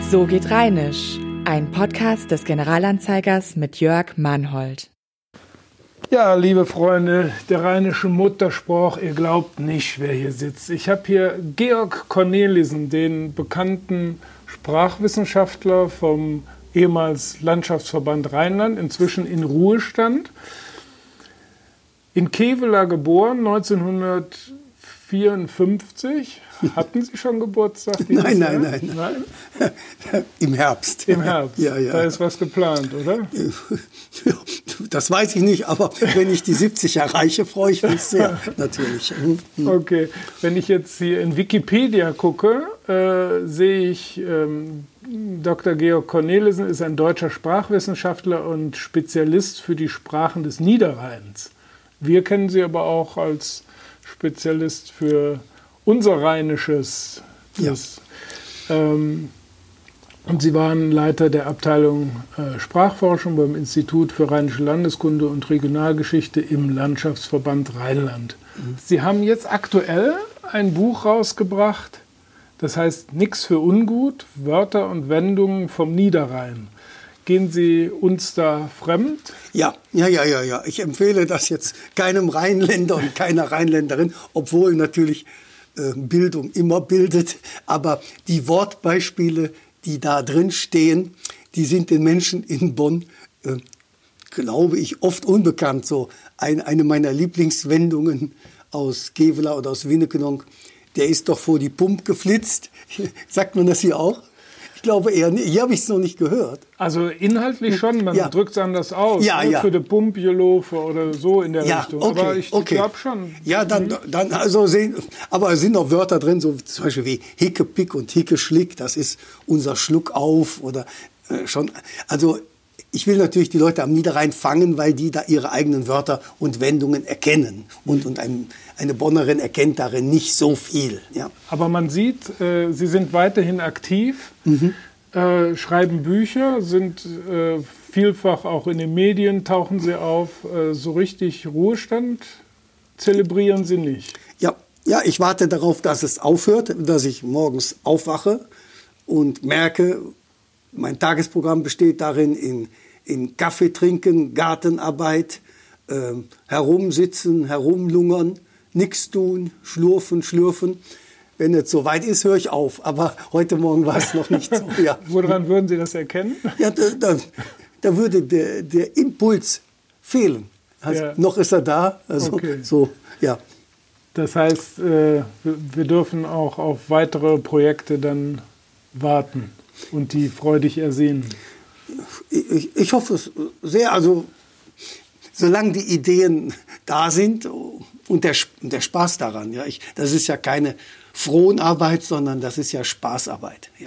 So geht Rheinisch, ein Podcast des Generalanzeigers mit Jörg Mannhold. Ja, liebe Freunde, der rheinische Mutterspruch, ihr glaubt nicht, wer hier sitzt. Ich habe hier Georg Cornelissen, den bekannten Sprachwissenschaftler vom ehemals Landschaftsverband Rheinland, inzwischen in Ruhestand. In Kevela geboren, 1954. Hatten Sie schon Geburtstag? Nein. Im Herbst. Im Herbst. Ja. Da ist was geplant, oder? Das weiß ich nicht, aber wenn ich die 70 erreiche, freue ich mich sehr, natürlich. Okay, wenn ich jetzt hier in Wikipedia gucke, sehe ich, Dr. Georg Cornelissen ist ein deutscher Sprachwissenschaftler und Spezialist für die Sprachen des Niederrheins. Wir kennen Sie aber auch als Spezialist für unser Rheinisches. Ja. Und Sie waren Leiter der Abteilung Sprachforschung beim Institut für Rheinische Landeskunde und Regionalgeschichte im Landschaftsverband Rheinland. Sie haben jetzt aktuell ein Buch rausgebracht, das heißt Nix für ungut, Wörter und Wendungen vom Niederrhein. Gehen Sie uns da fremd? Ja. Ich empfehle das jetzt keinem Rheinländer und keiner Rheinländerin, obwohl natürlich Bildung immer bildet. Aber die Wortbeispiele, die da drin stehen, die sind den Menschen in Bonn, glaube ich, oft unbekannt. So eine meiner Lieblingswendungen aus Kevela oder aus Winnekenong, der ist doch vor die Pump geflitzt. Sagt man das hier auch? Ich glaube eher nicht. Hier habe ich es noch nicht gehört. Also inhaltlich schon, man drückt es anders aus. Ja. Für die Pumpjelofe oder so in der Richtung. Okay, aber ich glaube schon. Ja, dann also aber es sind noch Wörter drin, so zum Beispiel wie Hickepick und Hickeschlick, das ist unser Schluck auf oder schon. Also ich will natürlich die Leute am Niederrhein fangen, weil die da ihre eigenen Wörter und Wendungen erkennen. Und eine Bonnerin erkennt darin nicht so viel. Ja. Aber man sieht, Sie sind weiterhin aktiv, schreiben Bücher, sind vielfach auch in den Medien, tauchen Sie auf. So richtig Ruhestand zelebrieren Sie nicht. Ja, ich warte darauf, dass es aufhört, dass ich morgens aufwache und merke, mein Tagesprogramm besteht darin, in Kaffee trinken, Gartenarbeit, herumsitzen, herumlungern, nichts tun, schlürfen. Wenn es soweit ist, höre ich auf. Aber heute Morgen war es noch nicht so. Ja. Woran würden Sie das erkennen? Ja, da würde der Impuls fehlen. Also, noch ist er da. Also, okay. So, ja. Das heißt, wir dürfen auch auf weitere Projekte dann warten und die freudig ersehen. Ich hoffe es sehr. Also, solange die Ideen da sind und der Spaß daran. Ja, das ist ja keine Fronarbeit, sondern das ist ja Spaßarbeit. Ja.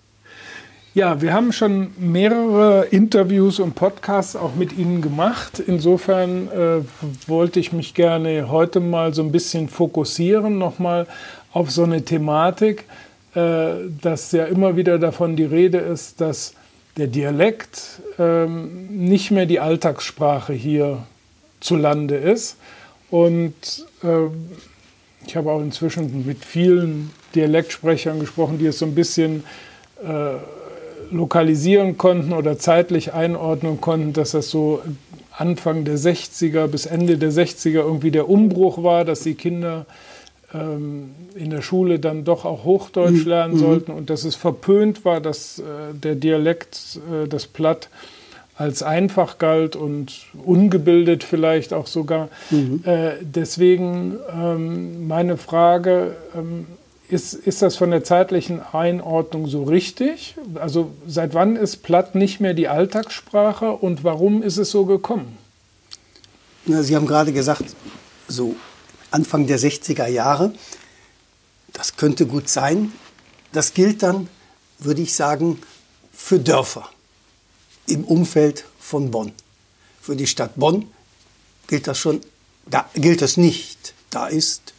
Ja, wir haben schon mehrere Interviews und Podcasts auch mit Ihnen gemacht. Insofern wollte ich mich gerne heute mal so ein bisschen fokussieren, nochmal auf so eine Thematik, dass ja immer wieder davon die Rede ist, dass der Dialekt nicht mehr die Alltagssprache hier zu Lande ist. Und ich habe auch inzwischen mit vielen Dialektsprechern gesprochen, die es so ein bisschen lokalisieren konnten oder zeitlich einordnen konnten, dass das so Anfang der 60er bis Ende der 60er irgendwie der Umbruch war, dass die Kinder in der Schule dann doch auch Hochdeutsch lernen sollten und dass es verpönt war, dass der Dialekt, das Platt, als einfach galt und ungebildet vielleicht auch sogar. Deswegen meine Frage, ist das von der zeitlichen Einordnung so richtig? Also seit wann ist Platt nicht mehr die Alltagssprache und warum ist es so gekommen? Na, Sie haben gerade gesagt, so Anfang der 60er Jahre, das könnte gut sein. Das gilt dann, würde ich sagen, für Dörfer im Umfeld von Bonn. Für die Stadt Bonn gilt das schon, da gilt das nicht. Da ist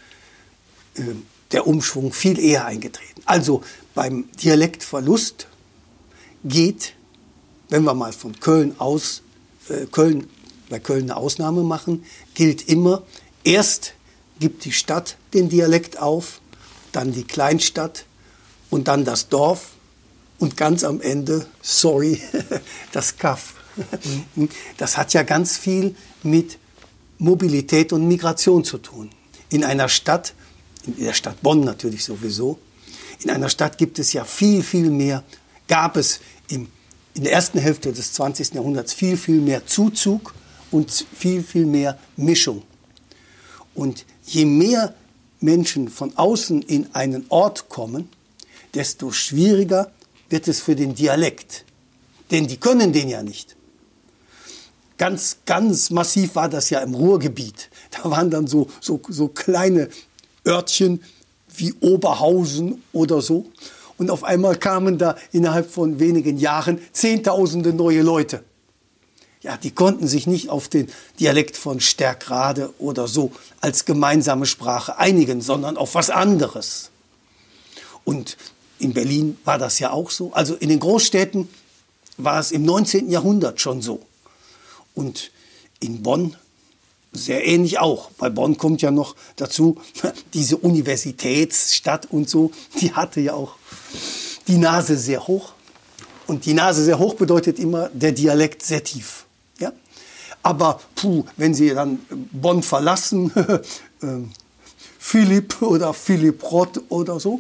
der Umschwung viel eher eingetreten. Also beim Dialektverlust geht, wenn wir mal von Köln aus, bei Köln eine Ausnahme machen, gilt immer, erst gibt die Stadt den Dialekt auf, dann die Kleinstadt und dann das Dorf und ganz am Ende, sorry, das Kaff. Das hat ja ganz viel mit Mobilität und Migration zu tun. In einer Stadt, in der Stadt Bonn natürlich sowieso, in einer Stadt gibt es ja viel, viel mehr, gab es in der ersten Hälfte des 20. Jahrhunderts viel, viel mehr Zuzug und viel, viel mehr Mischung. Und je mehr Menschen von außen in einen Ort kommen, desto schwieriger wird es für den Dialekt. Denn die können den ja nicht. Ganz, ganz massiv war das ja im Ruhrgebiet. Da waren dann so kleine Örtchen wie Oberhausen oder so. Und auf einmal kamen da innerhalb von wenigen Jahren Zehntausende neue Leute. Ja, die konnten sich nicht auf den Dialekt von Sterkrade oder so als gemeinsame Sprache einigen, sondern auf was anderes. Und in Berlin war das ja auch so. Also in den Großstädten war es im 19. Jahrhundert schon so. Und in Bonn sehr ähnlich auch. Bei Bonn kommt ja noch dazu, diese Universitätsstadt und so, die hatte ja auch die Nase sehr hoch. Und die Nase sehr hoch bedeutet immer der Dialekt sehr tief. Ja? Aber wenn Sie dann Bonn verlassen, Philipp oder Philipp Rott oder so,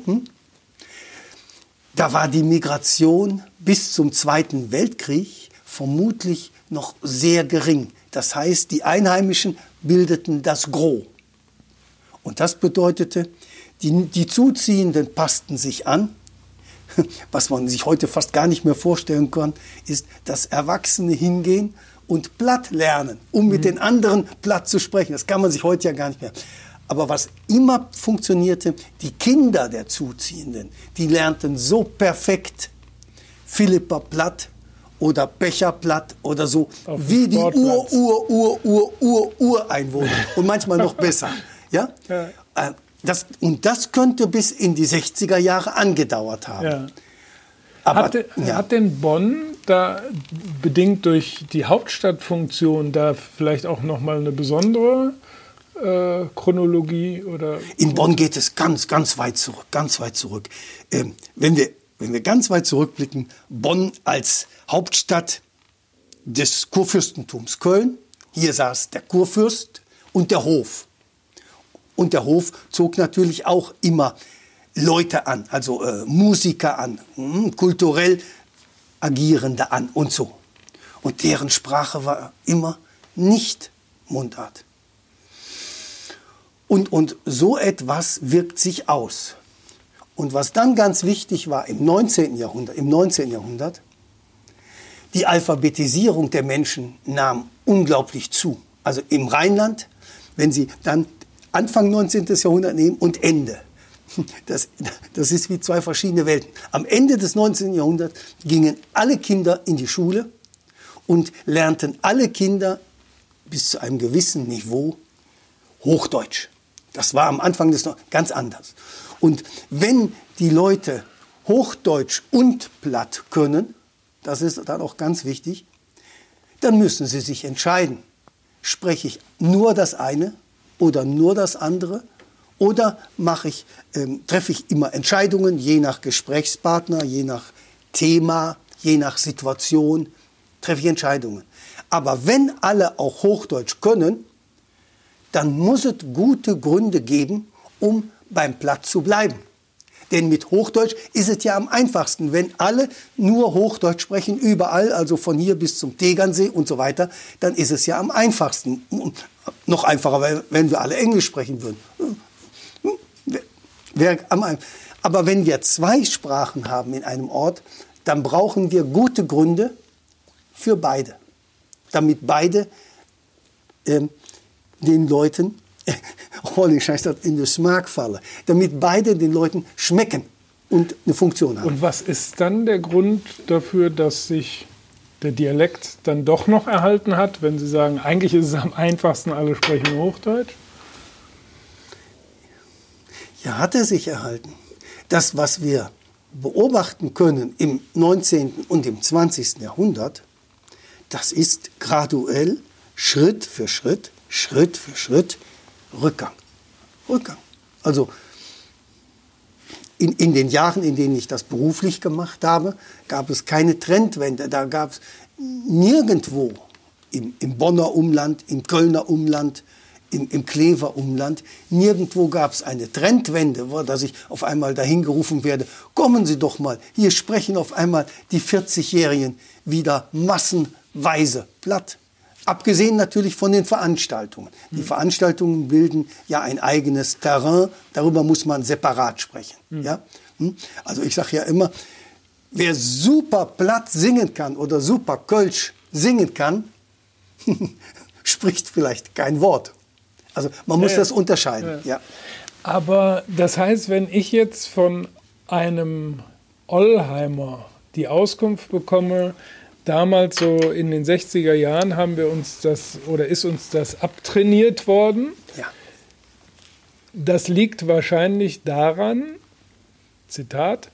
da war die Migration bis zum Zweiten Weltkrieg vermutlich noch sehr gering. Das heißt, die Einheimischen bildeten das Gros. Und das bedeutete, die Zuziehenden passten sich an. Was man sich heute fast gar nicht mehr vorstellen kann, ist, dass Erwachsene hingehen und platt lernen, um mit den anderen platt zu sprechen. Das kann man sich heute ja gar nicht mehr. Aber was immer funktionierte, die Kinder der Zuziehenden, die lernten so perfekt Philipper platt oder Becherplatt oder so, wie die Ureinwohner. Und manchmal noch besser. Ja? Ja. Das könnte bis in die 60er Jahre angedauert haben. Ja. Aber, hat denn Bonn da bedingt durch die Hauptstadtfunktion da vielleicht auch nochmal eine besondere Chronologie? Oder in Bonn geht es ganz, ganz weit zurück. Ganz weit zurück. Wenn wir ganz weit zurückblicken, Bonn als Hauptstadt des Kurfürstentums Köln, hier saß der Kurfürst und der Hof. Und der Hof zog natürlich auch immer Leute an, also Musiker an, kulturell Agierende an und so. Und deren Sprache war immer nicht Mundart. Und so etwas wirkt sich aus. Und was dann ganz wichtig war im 19. Jahrhundert, die Alphabetisierung der Menschen nahm unglaublich zu. Also im Rheinland, wenn Sie dann Anfang 19. Jahrhundert nehmen und Ende. Das ist wie zwei verschiedene Welten. Am Ende des 19. Jahrhunderts gingen alle Kinder in die Schule und lernten alle Kinder bis zu einem gewissen Niveau Hochdeutsch. Das war am Anfang ganz anders. Und wenn die Leute Hochdeutsch und Platt können, das ist dann auch ganz wichtig, dann müssen sie sich entscheiden. Spreche ich nur das eine oder nur das andere? Oder treffe ich immer Entscheidungen, je nach Gesprächspartner, je nach Thema, je nach Situation, treffe ich Entscheidungen. Aber wenn alle auch Hochdeutsch können, dann muss es gute Gründe geben, um beim Platt zu bleiben. Denn mit Hochdeutsch ist es ja am einfachsten. Wenn alle nur Hochdeutsch sprechen, überall, also von hier bis zum Tegernsee und so weiter, dann ist es ja am einfachsten. Noch einfacher, wenn wir alle Englisch sprechen würden. Aber wenn wir zwei Sprachen haben in einem Ort, dann brauchen wir gute Gründe für beide. Damit beide den Leuten, Hollisch heißt das, in den Smaak fallen, damit beide den Leuten schmecken und eine Funktion haben. Und was ist dann der Grund dafür, dass sich der Dialekt dann doch noch erhalten hat, wenn Sie sagen, eigentlich ist es am einfachsten, alle sprechen Hochdeutsch? Ja, hat er sich erhalten. Das, was wir beobachten können im 19. und im 20. Jahrhundert, das ist graduell, Schritt für Schritt, Rückgang. Also in den Jahren, in denen ich das beruflich gemacht habe, gab es keine Trendwende. Da gab es nirgendwo im Bonner Umland, im Kölner Umland, im Klever Umland, nirgendwo gab es eine Trendwende, dass ich auf einmal dahin gerufen werde, kommen Sie doch mal, hier sprechen auf einmal die 40-Jährigen wieder massenweise platt. Abgesehen natürlich von den Veranstaltungen. Die Veranstaltungen bilden ja ein eigenes Terrain, darüber muss man separat sprechen. Ja? Also ich sage ja immer, wer super platt singen kann oder super Kölsch singen kann, spricht vielleicht kein Wort. Also man muss das unterscheiden. Ja. Aber das heißt, wenn ich jetzt von einem Ollheimer die Auskunft bekomme, damals so in den 60er Jahren haben wir uns das oder ist uns das abtrainiert worden. Ja. Das liegt wahrscheinlich daran, Zitat,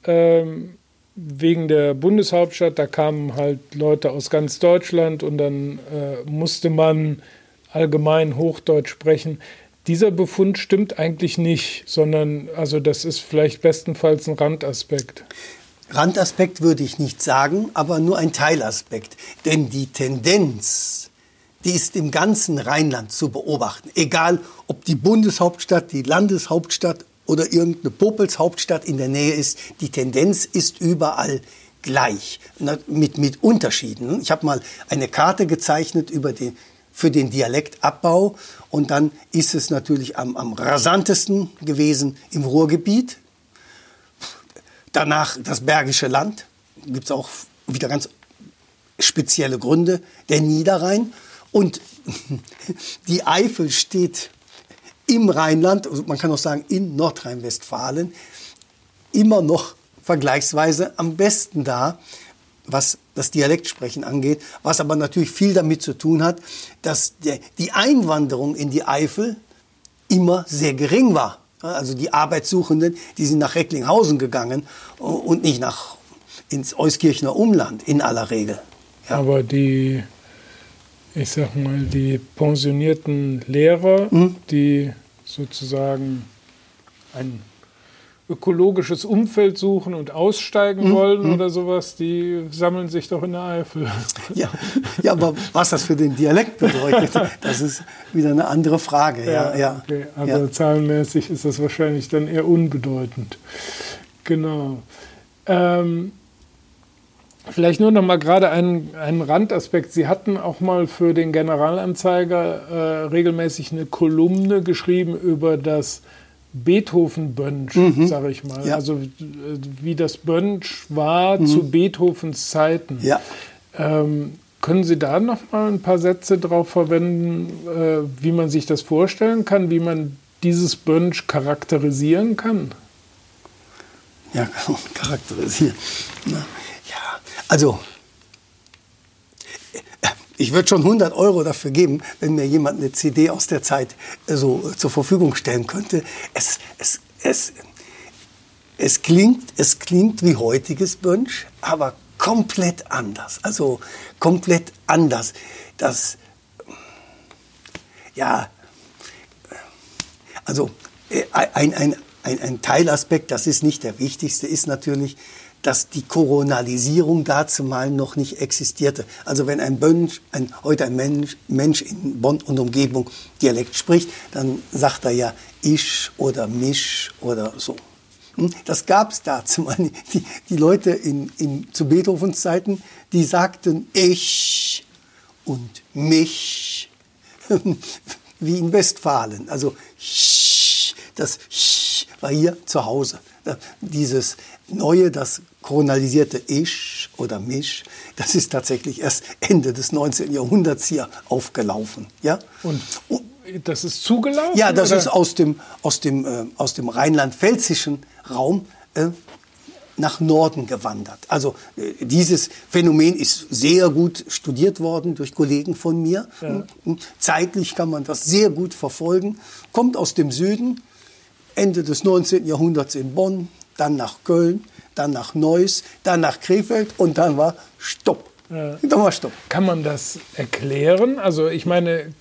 wegen der Bundeshauptstadt, da kamen halt Leute aus ganz Deutschland und dann musste man allgemein Hochdeutsch sprechen. Dieser Befund stimmt eigentlich nicht, sondern also das ist vielleicht bestenfalls ein Randaspekt. Randaspekt würde ich nicht sagen, aber nur ein Teilaspekt. Denn die Tendenz, die ist im ganzen Rheinland zu beobachten. Egal, ob die Bundeshauptstadt, die Landeshauptstadt oder irgendeine Popelshauptstadt in der Nähe ist, die Tendenz ist überall gleich, mit Unterschieden. Ich habe mal eine Karte gezeichnet für den Dialektabbau und dann ist es natürlich am rasantesten gewesen im Ruhrgebiet. Danach das Bergische Land, gibt es auch wieder ganz spezielle Gründe, der Niederrhein. Und die Eifel steht im Rheinland, also man kann auch sagen in Nordrhein-Westfalen, immer noch vergleichsweise am besten da, was das Dialektsprechen angeht, was aber natürlich viel damit zu tun hat, dass die Einwanderung in die Eifel immer sehr gering war. Also die Arbeitssuchenden, die sind nach Recklinghausen gegangen und nicht ins Euskirchener Umland in aller Regel. Ja. Aber die pensionierten Lehrer, die sozusagen ein ökologisches Umfeld suchen und aussteigen wollen oder sowas, die sammeln sich doch in der Eifel. Ja, aber was das für den Dialekt bedeutet, das ist wieder eine andere Frage. Ja. Okay. Also zahlenmäßig ist das wahrscheinlich dann eher unbedeutend. Genau. Vielleicht nur noch mal gerade einen Randaspekt. Sie hatten auch mal für den Generalanzeiger regelmäßig eine Kolumne geschrieben über das Beethoven-Bönsch, sage ich mal. Ja. Also wie das Bönsch war zu Beethovens Zeiten. Ja. Können Sie da noch mal ein paar Sätze drauf verwenden, wie man sich das vorstellen kann, wie man dieses Bönsch charakterisieren kann? Ja, charakterisieren. Ja, also ich würde schon 100 € dafür geben, wenn mir jemand eine CD aus der Zeit so zur Verfügung stellen könnte. Es klingt wie heutiges Bönsch, aber komplett anders. Also komplett anders. Ein Teilaspekt, das ist nicht der wichtigste, ist natürlich, dass die Koronalisierung dazumal noch nicht existierte. Also wenn heute ein Mensch in Bonn und Umgebung Dialekt spricht, dann sagt er ja ich oder mich oder so. Das gab es dazumal. Die Leute zu Beethovens Zeiten, die sagten ich und mich, wie in Westfalen. Also das war hier zu Hause. Dieses Neue, das koronalisierte Ich oder mich, das ist tatsächlich erst Ende des 19. Jahrhunderts hier aufgelaufen. Ja? Und das ist zugelaufen? Ja, das ist aus dem rheinland-pfälzischen Raum nach Norden gewandert. Also dieses Phänomen ist sehr gut studiert worden durch Kollegen von mir. Ja. Zeitlich kann man das sehr gut verfolgen. Kommt aus dem Süden, Ende des 19. Jahrhunderts in Bonn, dann nach Köln, dann nach Neuss, dann nach Krefeld und dann war Stopp. Ja. Dann war Stopp. Kann man das erklären? Also ich meine,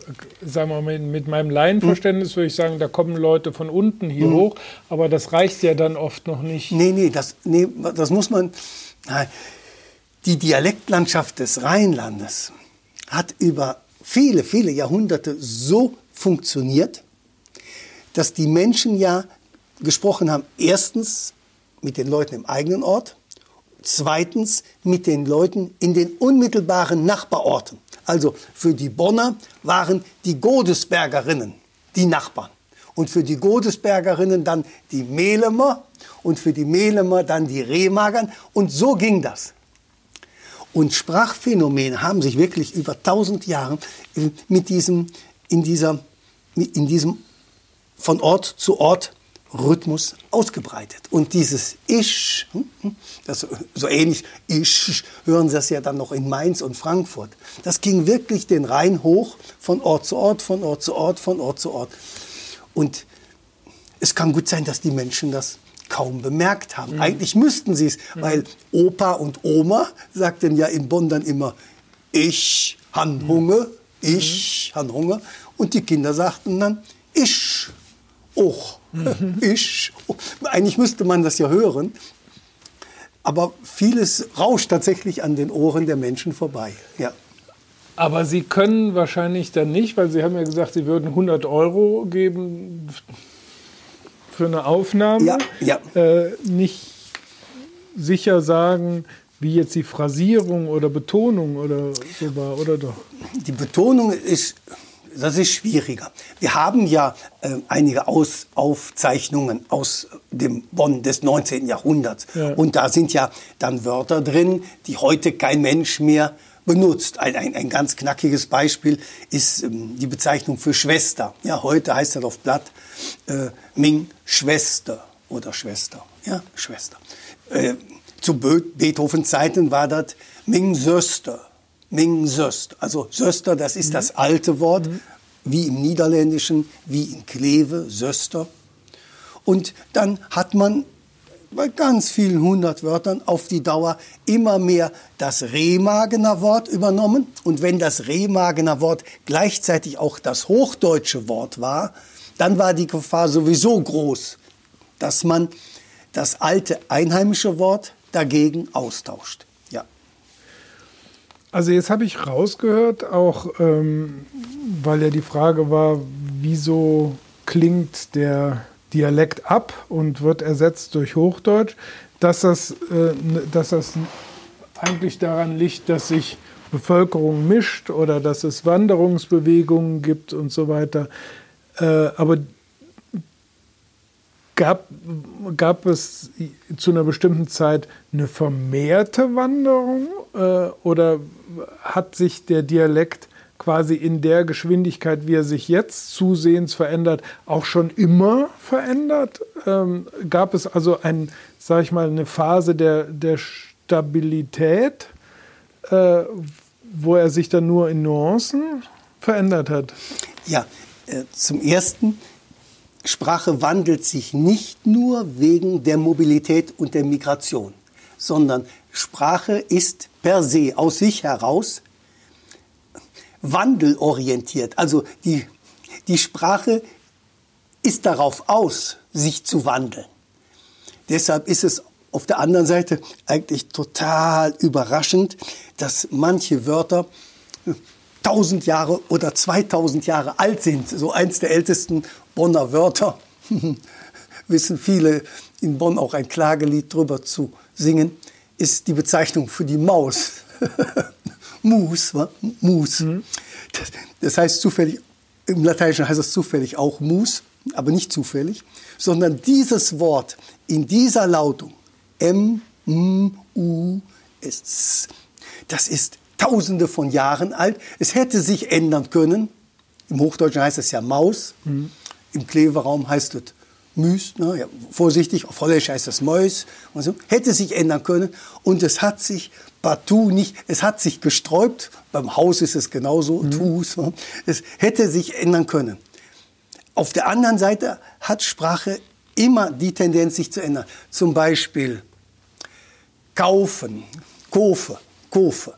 sagen wir mal, mit meinem Laienverständnis würde ich sagen, da kommen Leute von unten hier hoch, aber das reicht ja dann oft noch nicht. Nee, das muss man... Die Dialektlandschaft des Rheinlandes hat über viele, viele Jahrhunderte so funktioniert, dass die Menschen ja gesprochen haben, erstens mit den Leuten im eigenen Ort, zweitens mit den Leuten in den unmittelbaren Nachbarorten. Also für die Bonner waren die Godesbergerinnen die Nachbarn. Und für die Godesbergerinnen dann die Mehlemer und für die Mehlemer dann die Remagern. Und so ging das. Und Sprachphänomene haben sich wirklich über 1000 Jahre in diesem von Ort zu Ort Rhythmus ausgebreitet. Und dieses Ich, das so ähnlich, Ich, hören Sie das ja dann noch in Mainz und Frankfurt. Das ging wirklich den Rhein hoch, von Ort zu Ort, von Ort zu Ort, von Ort zu Ort. Und es kann gut sein, dass die Menschen das kaum bemerkt haben. Eigentlich müssten sie es, weil Opa und Oma sagten ja in Bonn dann immer, ich han Hunger, ich han Hunger. Und die Kinder sagten dann, ich auch. Ich. Eigentlich müsste man das ja hören, aber vieles rauscht tatsächlich an den Ohren der Menschen vorbei. Ja. Aber Sie können wahrscheinlich dann nicht, weil Sie haben ja gesagt, Sie würden 100 € geben für eine Aufnahme, nicht sicher sagen, wie jetzt die Phrasierung oder Betonung oder so war, oder doch? Die Betonung das ist schwieriger. Wir haben ja einige Aufzeichnungen aus dem Bonn des 19. Jahrhunderts. Ja. Und da sind ja dann Wörter drin, die heute kein Mensch mehr benutzt. Ein ganz knackiges Beispiel ist die Bezeichnung für Schwester. Ja, heute heißt das auf Blatt Ming Schwester oder Schwester. Ja, Schwester. Zu Beethovens Zeiten war das Ming Söster. Ming Söst. Also Söster, das ist das alte Wort, wie im Niederländischen, wie in Kleve, Söster. Und dann hat man bei ganz vielen 100 Wörtern auf die Dauer immer mehr das Remagener Wort übernommen. Und wenn das Remagener Wort gleichzeitig auch das hochdeutsche Wort war, dann war die Gefahr sowieso groß, dass man das alte einheimische Wort dagegen austauscht. Ja. Also jetzt habe ich rausgehört, auch weil ja die Frage war, wieso klingt der Dialekt ab und wird ersetzt durch Hochdeutsch, dass das eigentlich daran liegt, dass sich Bevölkerung mischt oder dass es Wanderungsbewegungen gibt und so weiter. Aber gab es zu einer bestimmten Zeit eine vermehrte Wanderung oder hat sich der Dialekt quasi in der Geschwindigkeit, wie er sich jetzt zusehends verändert, auch schon immer verändert? Gab es also eine Phase der Stabilität, wo er sich dann nur in Nuancen verändert hat? Ja, zum Ersten, Sprache wandelt sich nicht nur wegen der Mobilität und der Migration, sondern Sprache ist per se aus sich heraus wandelorientiert. Also die Sprache ist darauf aus, sich zu wandeln. Deshalb ist es auf der anderen Seite eigentlich total überraschend, dass manche Wörter 1000 Jahre oder 2000 Jahre alt sind. So eins der ältesten Bonner Wörter, wissen viele in Bonn auch ein Klagelied drüber zu singen, ist die Bezeichnung für die Maus. Mus, wa? Mus. Das heißt zufällig, im Lateinischen heißt es zufällig auch Mus, aber nicht zufällig, sondern dieses Wort in dieser Lautung, M, M, U, S, das ist Tausende von Jahren alt. Es hätte sich ändern können. Im Hochdeutschen heißt es ja Maus. Im Kleveraum heißt es Müs. Ne? Ja, vorsichtig, auf Holländisch heißt es Mäus. Und so. Hätte sich ändern können. Und es hat sich partout nicht, es hat sich gesträubt. Beim Haus ist es genauso. Tus, ne? Es hätte sich ändern können. Auf der anderen Seite hat Sprache immer die Tendenz, sich zu ändern. Zum Beispiel kaufen, Kofe, Kofe.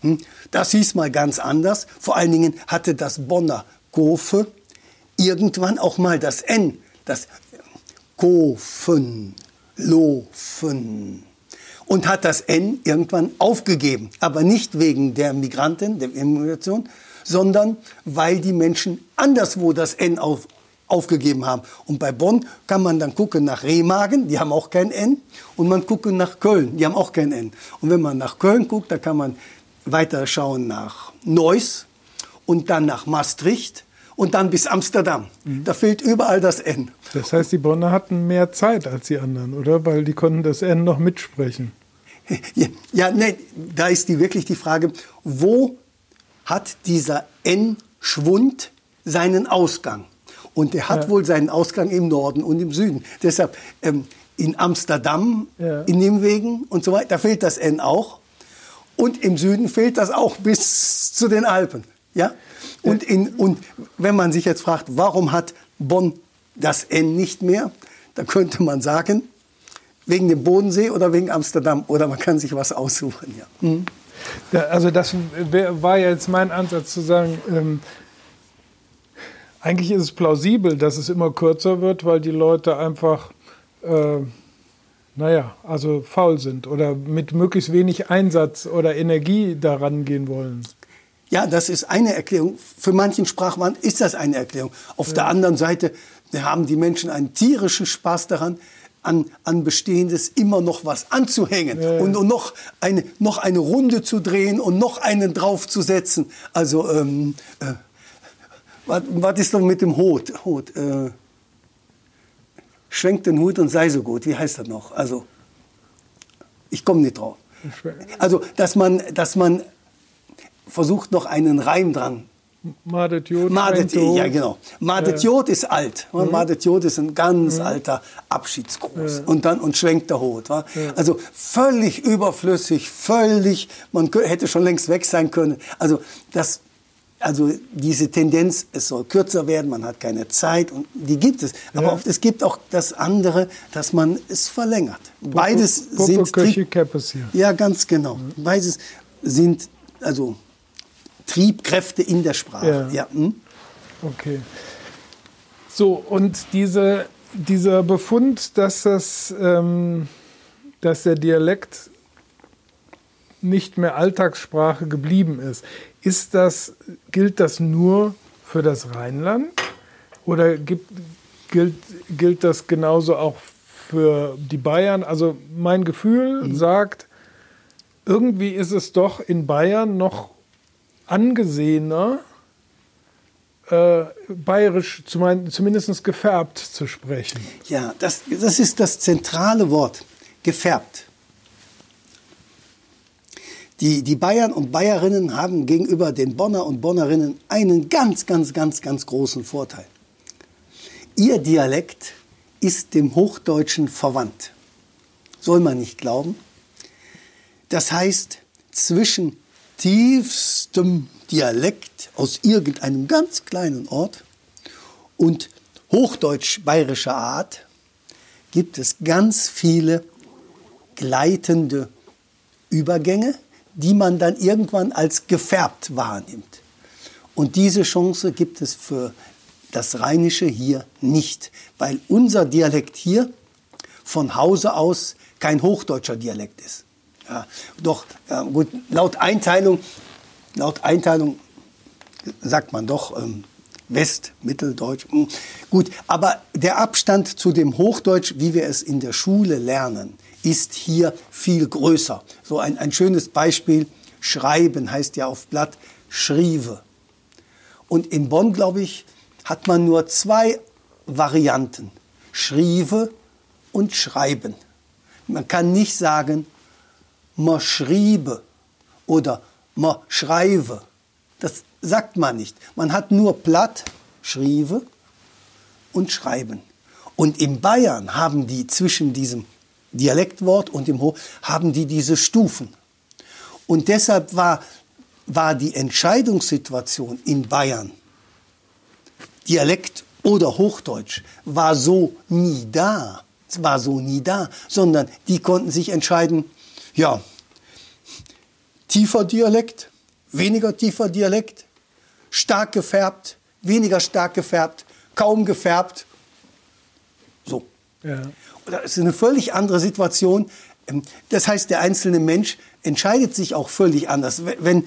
Das hieß mal ganz anders. Vor allen Dingen hatte das Bonner Gofe irgendwann auch mal das N, das Gofen, Lofen. Und hat das N irgendwann aufgegeben. Aber nicht wegen der Migranten, der Immigration, sondern weil die Menschen anderswo das N aufgegeben haben. Und bei Bonn kann man dann gucken nach Remagen, die haben auch kein N. Und man gucken nach Köln, die haben auch kein N. Und wenn man nach Köln guckt, dann kann man weiter schauen nach Neuss und dann nach Maastricht und dann bis Amsterdam. Da fehlt überall das N. Das heißt, die Bonner hatten mehr Zeit als die anderen, oder? Weil die konnten das N noch mitsprechen. Ja, nee, da ist wirklich die Frage, wo hat dieser N-Schwund seinen Ausgang? Und der hat wohl seinen Ausgang im Norden und im Süden. Deshalb in Amsterdam, in Nimwegen und so weiter, da fehlt das N auch. Und im Süden fehlt das auch bis zu den Alpen. Ja? Und wenn man sich jetzt fragt, warum hat Bonn das N nicht mehr, dann könnte man sagen, wegen dem Bodensee oder wegen Amsterdam. Oder man kann sich was aussuchen. Ja. Ja, also das war ja jetzt mein Ansatz zu sagen, eigentlich ist es plausibel, dass es immer kürzer wird, weil die Leute einfach, also faul sind oder mit möglichst wenig Einsatz oder Energie daran gehen wollen. Ja, das ist eine Erklärung. Für manchen Sprachwandel ist das eine Erklärung. Auf der anderen Seite haben die Menschen einen tierischen Spaß daran, an Bestehendes immer noch was anzuhängen und noch eine Runde zu drehen und noch einen draufzusetzen. Also, was ist doch mit dem Hut? Schwenk den Hut und sei so gut. Wie heißt das noch? Also, ich komme nicht drauf. Also, dass man versucht, noch einen Reim dran. Madet Jod. Ja, genau. Madet Jod ist alt. Madet Jod ist ein ganz alter Abschiedsgruß. Und schwenkt der Hut. Also völlig überflüssig, man hätte schon längst weg sein können. Also diese Tendenz, es soll kürzer werden, man hat keine Zeit, und die gibt es. Aber es gibt auch das andere, dass man es verlängert. Beides sind ja, ganz genau. Beides sind also Triebkräfte in der Sprache. Ja. Okay. So, und dieser Befund, dass der Dialekt nicht mehr Alltagssprache geblieben ist, gilt das nur für das Rheinland oder gilt das genauso auch für die Bayern? Also mein Gefühl sagt, irgendwie ist es doch in Bayern noch angesehener, bayerisch zumindest gefärbt zu sprechen. Ja, das ist das zentrale Wort, gefärbt. Die Bayern und Bayerinnen haben gegenüber den Bonner und Bonnerinnen einen ganz, ganz, ganz, ganz großen Vorteil. Ihr Dialekt ist dem Hochdeutschen verwandt. Soll man nicht glauben. Das heißt, zwischen tiefstem Dialekt aus irgendeinem ganz kleinen Ort und hochdeutsch-bayerischer Art gibt es ganz viele gleitende Übergänge, die man dann irgendwann als gefärbt wahrnimmt. Und diese Chance gibt es für das Rheinische hier nicht, weil unser Dialekt hier von Hause aus kein hochdeutscher Dialekt ist. Ja, doch, gut, laut Einteilung sagt man doch West-, Mitteldeutsch. Gut, aber der Abstand zu dem Hochdeutsch, wie wir es in der Schule lernen, ist hier viel größer. So ein schönes Beispiel, schreiben heißt ja auf Blatt Schrieve. Und in Bonn, glaube ich, hat man nur 2 Varianten, Schrieve und Schreiben. Man kann nicht sagen, ma schriebe oder ma schreibe. Das sagt man nicht. Man hat nur Platt, Schrieve und Schreiben. Und in Bayern haben die zwischen diesem Dialektwort und dem haben die diese Stufen. Und deshalb war die Entscheidungssituation in Bayern, Dialekt oder Hochdeutsch, war so nie da. Es war so nie da, sondern die konnten sich entscheiden, ja, tiefer Dialekt weniger tiefer Dialekt, stark gefärbt, weniger stark gefärbt, kaum gefärbt. So. Ja. Das ist eine völlig andere Situation. Das heißt, der einzelne Mensch entscheidet sich auch völlig anders.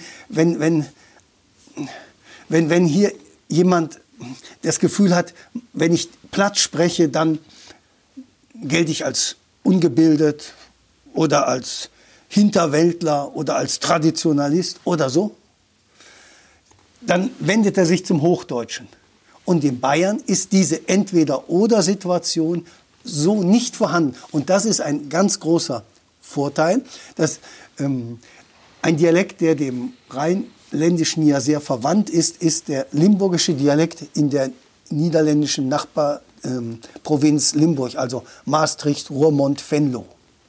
Wenn hier jemand das Gefühl hat, wenn ich platt spreche, dann gelte ich als ungebildet oder als Hinterwäldler oder als Traditionalist oder so, dann wendet er sich zum Hochdeutschen. Und in Bayern ist diese Entweder-oder-Situation so nicht vorhanden. Und das ist ein ganz großer Vorteil, dass ein Dialekt, der dem Rheinländischen ja sehr verwandt ist, ist der limburgische Dialekt in der niederländischen Nachbarprovinz Limburg, also Maastricht, Roermond, Venlo.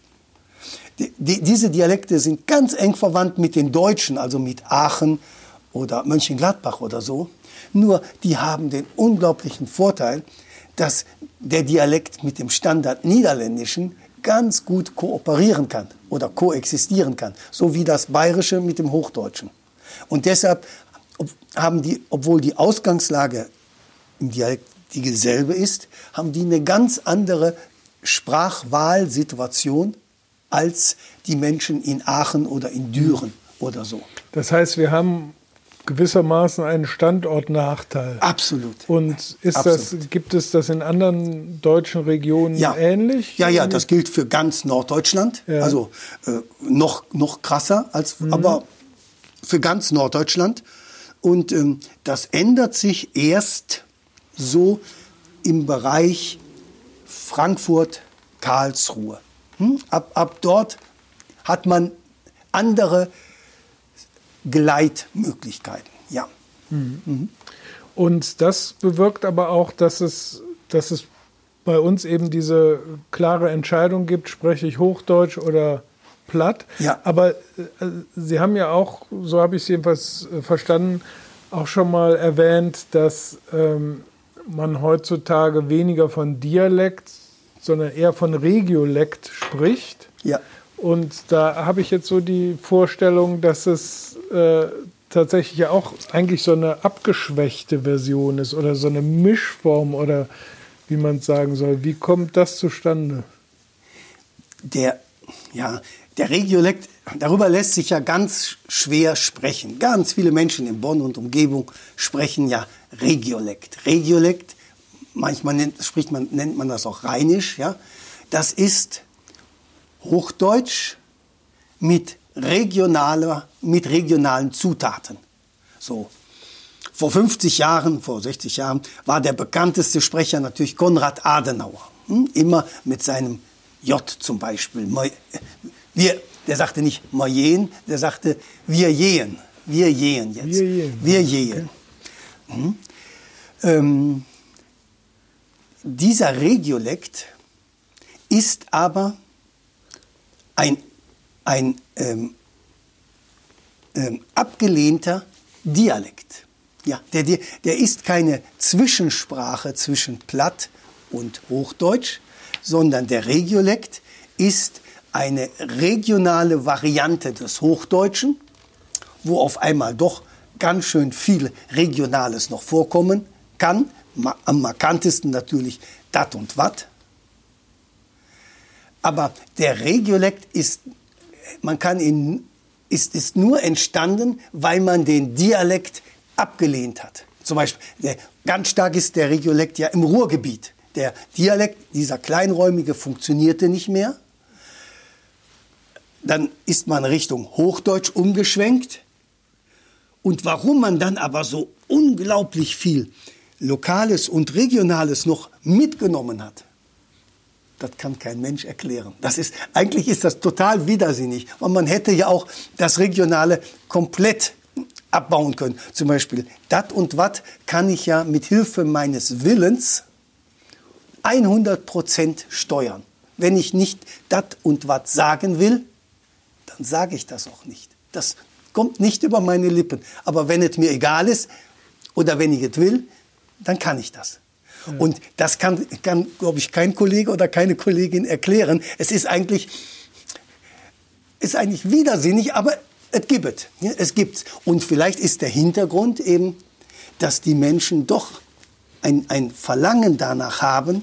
Diese Dialekte sind ganz eng verwandt mit den Deutschen, also mit Aachen oder Mönchengladbach oder so. Nur die haben den unglaublichen Vorteil, dass der Dialekt mit dem Standard Niederländischen ganz gut kooperieren kann oder koexistieren kann, so wie das Bayerische mit dem Hochdeutschen. Und deshalb haben die, obwohl die Ausgangslage im Dialekt dieselbe ist, haben die eine ganz andere Sprachwahlsituation als die Menschen in Aachen oder in Düren oder so. Das heißt, wir haben gewissermaßen einen Standortnachteil. Absolut. Und Absolut. Gibt es das in anderen deutschen Regionen ähnlich? Ja, das gilt für ganz Norddeutschland. Ja. Also noch krasser, aber für ganz Norddeutschland. Und das ändert sich erst so im Bereich Frankfurt, Karlsruhe. Ab dort hat man andere Gleitmöglichkeiten, ja. Mhm. Und das bewirkt aber auch, dass es bei uns eben diese klare Entscheidung gibt, spreche ich Hochdeutsch oder platt. Ja. Aber Sie haben ja auch, so habe ich es jedenfalls verstanden, auch schon mal erwähnt, dass man heutzutage weniger von Dialekt, sondern eher von Regiolekt spricht. Ja. Und da habe ich jetzt so die Vorstellung, dass es tatsächlich ja auch eigentlich so eine abgeschwächte Version ist oder so eine Mischform oder wie man es sagen soll. Wie kommt das zustande? Der Regiolekt, darüber lässt sich ja ganz schwer sprechen. Ganz viele Menschen in Bonn und Umgebung sprechen ja Regiolekt. Regiolekt, manchmal nennt man das auch Rheinisch. Ja? Das ist Hochdeutsch mit regionalen Zutaten. So. Vor 50 Jahren, vor 60 Jahren war der bekannteste Sprecher natürlich Konrad Adenauer. Immer mit seinem J zum Beispiel. Der sagte nicht Moyen, der sagte wir jähen. Wir jähen jetzt. Wir jähen. Okay. Dieser Regiolekt ist aber ein abgelehnter Dialekt. Ja, der ist keine Zwischensprache zwischen Platt und Hochdeutsch, sondern der Regiolekt ist eine regionale Variante des Hochdeutschen, wo auf einmal doch ganz schön viel Regionales noch vorkommen kann. Am markantesten natürlich dat und wat. Aber der Regiolekt ist nur entstanden, weil man den Dialekt abgelehnt hat. Zum Beispiel, ganz stark ist der Regiolekt ja im Ruhrgebiet. Der Dialekt, dieser kleinräumige, funktionierte nicht mehr. Dann ist man Richtung Hochdeutsch umgeschwenkt. Und warum man dann aber so unglaublich viel Lokales und Regionales noch mitgenommen hat, das kann kein Mensch erklären. Eigentlich ist das total widersinnig. Und man hätte ja auch das Regionale komplett abbauen können. Zum Beispiel, dat und wat kann ich ja mit Hilfe meines Willens 100% steuern. Wenn ich nicht dat und wat sagen will, dann sage ich das auch nicht. Das kommt nicht über meine Lippen. Aber wenn es mir egal ist oder wenn ich es will, dann kann ich das. Ja. Und das kann glaube ich, kein Kollege oder keine Kollegin erklären. Es ist eigentlich widersinnig, aber Es gibt's. Und vielleicht ist der Hintergrund eben, dass die Menschen doch ein Verlangen danach haben,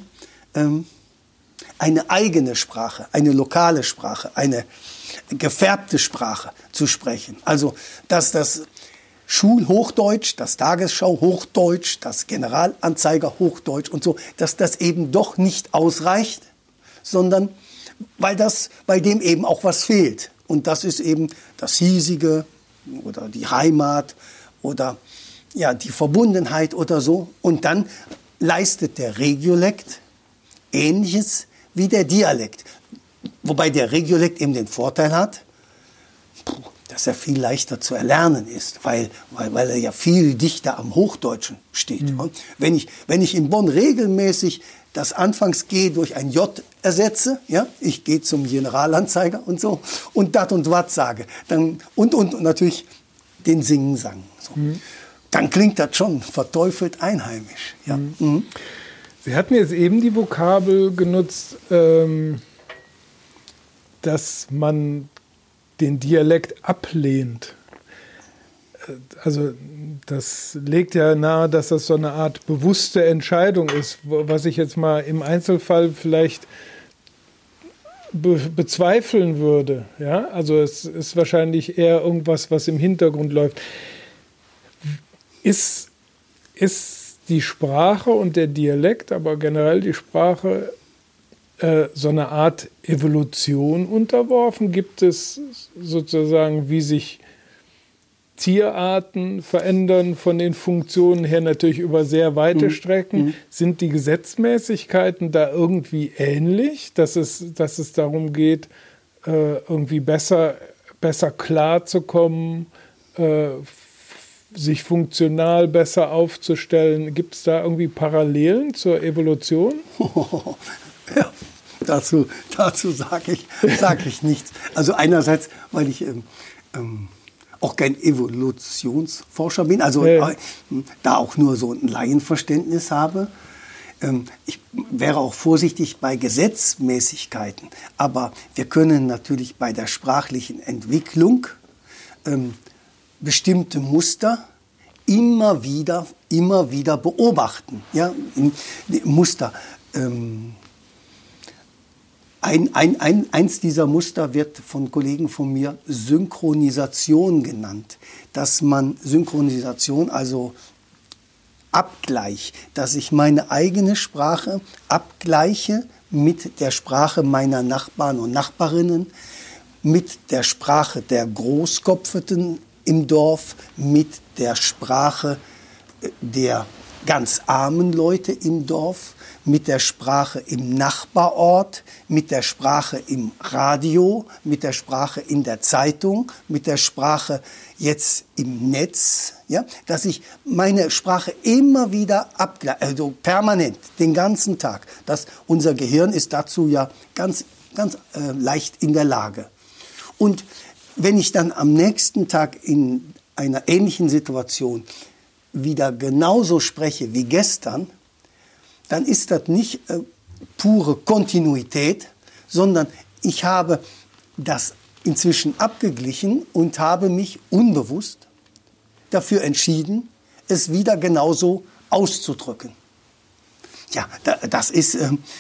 eine eigene Sprache, eine lokale Sprache, eine gefärbte Sprache zu sprechen. Also, dass das Schulhochdeutsch, das Tagesschau Hochdeutsch, das Generalanzeiger Hochdeutsch und so, dass das eben doch nicht ausreicht, sondern weil dem eben auch was fehlt. Und das ist eben das Hiesige oder die Heimat oder ja, die Verbundenheit oder so. Und dann leistet der Regiolekt Ähnliches wie der Dialekt. Wobei der Regiolekt eben den Vorteil hat, dass er viel leichter zu erlernen ist, weil er ja viel dichter am Hochdeutschen steht. Mhm. Wenn ich in Bonn regelmäßig das Anfangs-G durch ein J ersetze, ja, ich gehe zum Generalanzeiger und so, und dat und wat sage, dann, und natürlich den Singen-Sang. So. Mhm. Dann klingt das schon verteufelt einheimisch. Ja. Mhm. Mhm. Sie hatten jetzt eben die Vokabel genutzt, dass man den Dialekt ablehnt. Also das legt ja nahe, dass das so eine Art bewusste Entscheidung ist, was ich jetzt mal im Einzelfall vielleicht bezweifeln würde. Ja? Also es ist wahrscheinlich eher irgendwas, was im Hintergrund läuft. Ist die Sprache und der Dialekt, aber generell die Sprache, so eine Art Evolution unterworfen? Gibt es sozusagen, wie sich Tierarten verändern von den Funktionen her, natürlich über sehr weite Strecken? Sind die Gesetzmäßigkeiten da irgendwie ähnlich, dass es darum geht, irgendwie besser klarzukommen, sich funktional besser aufzustellen? Gibt es da irgendwie Parallelen zur Evolution? Ja, dazu sag ich nichts. Also einerseits, weil ich auch kein Evolutionsforscher bin, also da auch nur so ein Laienverständnis habe. Ich wäre auch vorsichtig bei Gesetzmäßigkeiten, aber wir können natürlich bei der sprachlichen Entwicklung bestimmte Muster immer wieder beobachten. Ja? Muster. Eins dieser Muster wird von Kollegen von mir Synchronisation genannt. Dass man Synchronisation, also Abgleich, dass ich meine eigene Sprache abgleiche mit der Sprache meiner Nachbarn und Nachbarinnen, mit der Sprache der Großkopferten im Dorf, mit der Sprache der ganz armen Leute im Dorf, mit der Sprache im Nachbarort, mit der Sprache im Radio, mit der Sprache in der Zeitung, mit der Sprache jetzt im Netz, ja, dass ich meine Sprache immer wieder abgleiche, also permanent, den ganzen Tag. Unser Gehirn ist dazu ja ganz leicht in der Lage. Und wenn ich dann am nächsten Tag in einer ähnlichen Situation wieder genauso spreche wie gestern, dann ist das nicht pure Kontinuität, sondern ich habe das inzwischen abgeglichen und habe mich unbewusst dafür entschieden, es wieder genauso auszudrücken. Ja, das ist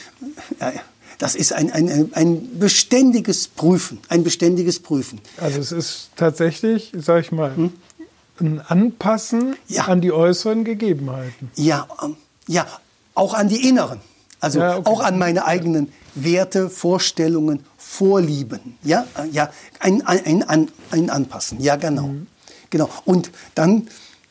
ein beständiges Prüfen, Also es ist tatsächlich, sag ich mal, ein Anpassen an die äußeren Gegebenheiten. Ja, auch an die inneren. Also auch an meine eigenen Werte, Vorstellungen, Vorlieben. Ja, ein Anpassen. Ja, genau. Genau. Und dann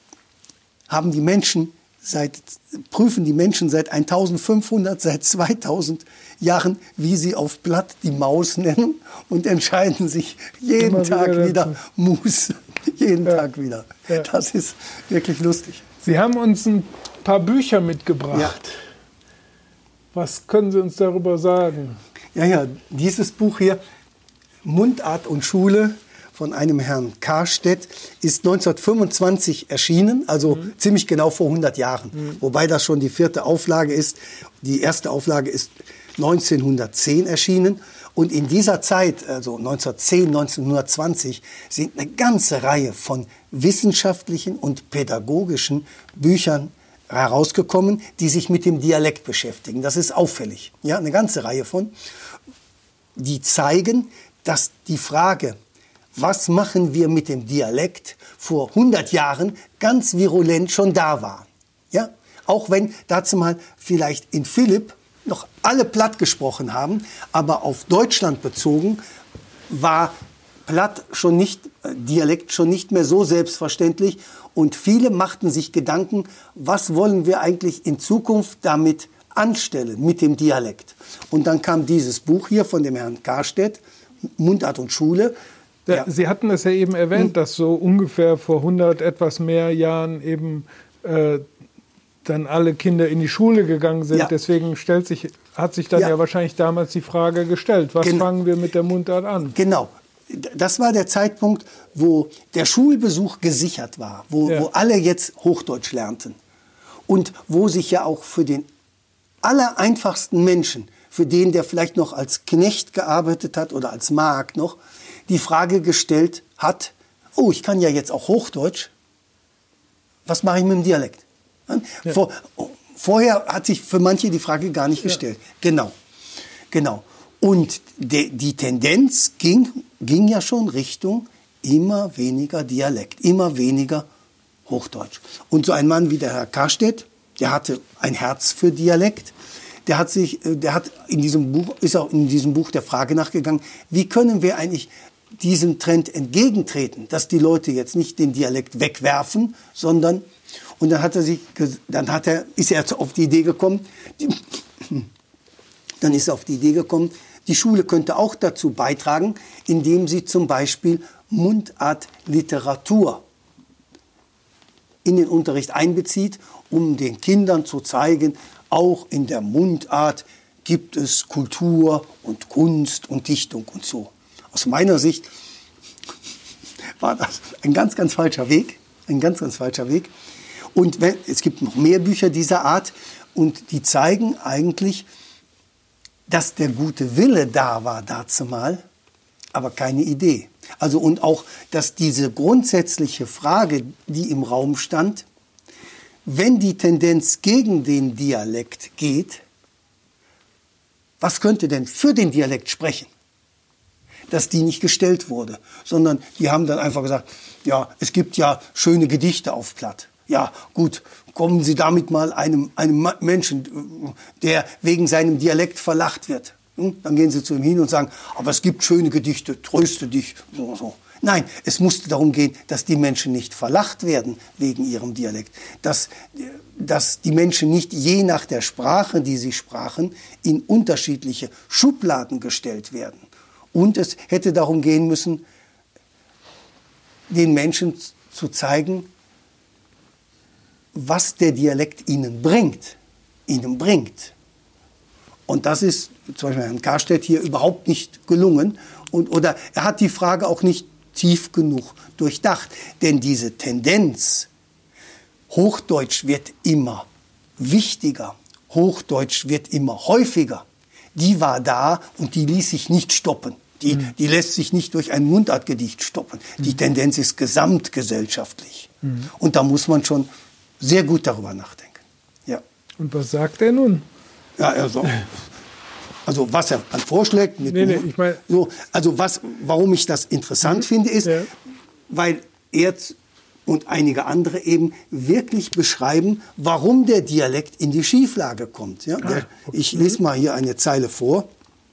prüfen die Menschen seit 1500, seit 2000 Jahren, wie sie auf Blatt die Maus nennen und entscheiden sich jeden Tag wieder Mus. Jeden Tag wieder. Ja. Das ist wirklich lustig. Sie haben uns ein paar Bücher mitgebracht. Ja. Was können Sie uns darüber sagen? Ja, dieses Buch hier, Mundart und Schule, von einem Herrn Karstedt, ist 1925 erschienen, also ziemlich genau vor 100 Jahren. Wobei das schon die 4. Auflage ist. Die erste Auflage ist 1910 erschienen. Und in dieser Zeit, also 1910, 1920, sind eine ganze Reihe von wissenschaftlichen und pädagogischen Büchern herausgekommen, die sich mit dem Dialekt beschäftigen. Das ist auffällig. Ja, eine ganze Reihe von, die zeigen, dass die Frage, was machen wir mit dem Dialekt, vor 100 Jahren ganz virulent schon da war. Ja? Auch wenn dazu mal vielleicht in Philipp noch alle platt gesprochen haben, aber auf Deutschland bezogen war Dialekt schon nicht mehr so selbstverständlich und viele machten sich Gedanken, was wollen wir eigentlich in Zukunft damit anstellen mit dem Dialekt. Und dann kam dieses Buch hier von dem Herrn Karstedt, Mundart und Schule. Ja. Sie hatten es ja eben erwähnt, dass so ungefähr vor 100 etwas mehr Jahren eben dann alle Kinder in die Schule gegangen sind. Ja. Deswegen hat sich dann ja wahrscheinlich damals die Frage gestellt, was fangen wir mit der Mundart an? Genau. Das war der Zeitpunkt, wo der Schulbesuch gesichert war, wo alle jetzt Hochdeutsch lernten. Und wo sich ja auch für den allereinfachsten Menschen, für den, der vielleicht noch als Knecht gearbeitet hat oder als Magd noch, die Frage gestellt hat, oh, ich kann ja jetzt auch Hochdeutsch, was mache ich mit dem Dialekt? Ja. Vorher hat sich für manche die Frage gar nicht gestellt. Genau. Und die Tendenz ging ja schon Richtung immer weniger Dialekt, immer weniger Hochdeutsch. Und so ein Mann wie der Herr Karstedt, der hatte ein Herz für Dialekt. Ist auch in diesem Buch der Frage nachgegangen, wie können wir eigentlich diesem Trend entgegentreten, dass die Leute jetzt nicht den Dialekt wegwerfen, sondern, und ist er auf die Idee gekommen, die Schule könnte auch dazu beitragen, indem sie zum Beispiel Mundartliteratur in den Unterricht einbezieht, um den Kindern zu zeigen, auch in der Mundart gibt es Kultur und Kunst und Dichtung und so. Aus meiner Sicht war das ein ganz, ganz falscher Weg. Ein ganz, ganz falscher Weg. Und es gibt noch mehr Bücher dieser Art und die zeigen eigentlich, dass der gute Wille da war dazumal, aber keine Idee. Also und auch, dass diese grundsätzliche Frage, die im Raum stand, wenn die Tendenz gegen den Dialekt geht, was könnte denn für den Dialekt sprechen? Dass die nicht gestellt wurde, sondern die haben dann einfach gesagt, ja, es gibt ja schöne Gedichte auf Platt. Ja, gut, kommen Sie damit mal einem Menschen, der wegen seinem Dialekt verlacht wird. Dann gehen Sie zu ihm hin und sagen, aber es gibt schöne Gedichte, tröste dich. So. Nein, es musste darum gehen, dass die Menschen nicht verlacht werden wegen ihrem Dialekt. Dass die Menschen nicht je nach der Sprache, die sie sprachen, in unterschiedliche Schubladen gestellt werden. Und es hätte darum gehen müssen, den Menschen zu zeigen, was der Dialekt ihnen bringt. Und das ist zum Beispiel Herrn Karstedt hier überhaupt nicht gelungen. Oder er hat die Frage auch nicht tief genug durchdacht. Denn diese Tendenz, Hochdeutsch wird immer wichtiger, Hochdeutsch wird immer häufiger, die war da und die ließ sich nicht stoppen. Die lässt sich nicht durch ein Mundartgedicht stoppen. Die Tendenz ist gesamtgesellschaftlich. Und da muss man schon sehr gut darüber nachdenken. Ja. Und was sagt er nun? Ja, also was er vorschlägt. Ich meine, warum ich das interessant finde, ist, weil er und einige andere eben wirklich beschreiben, warum der Dialekt in die Schieflage kommt. Ja? Ich lese mal hier eine Zeile vor.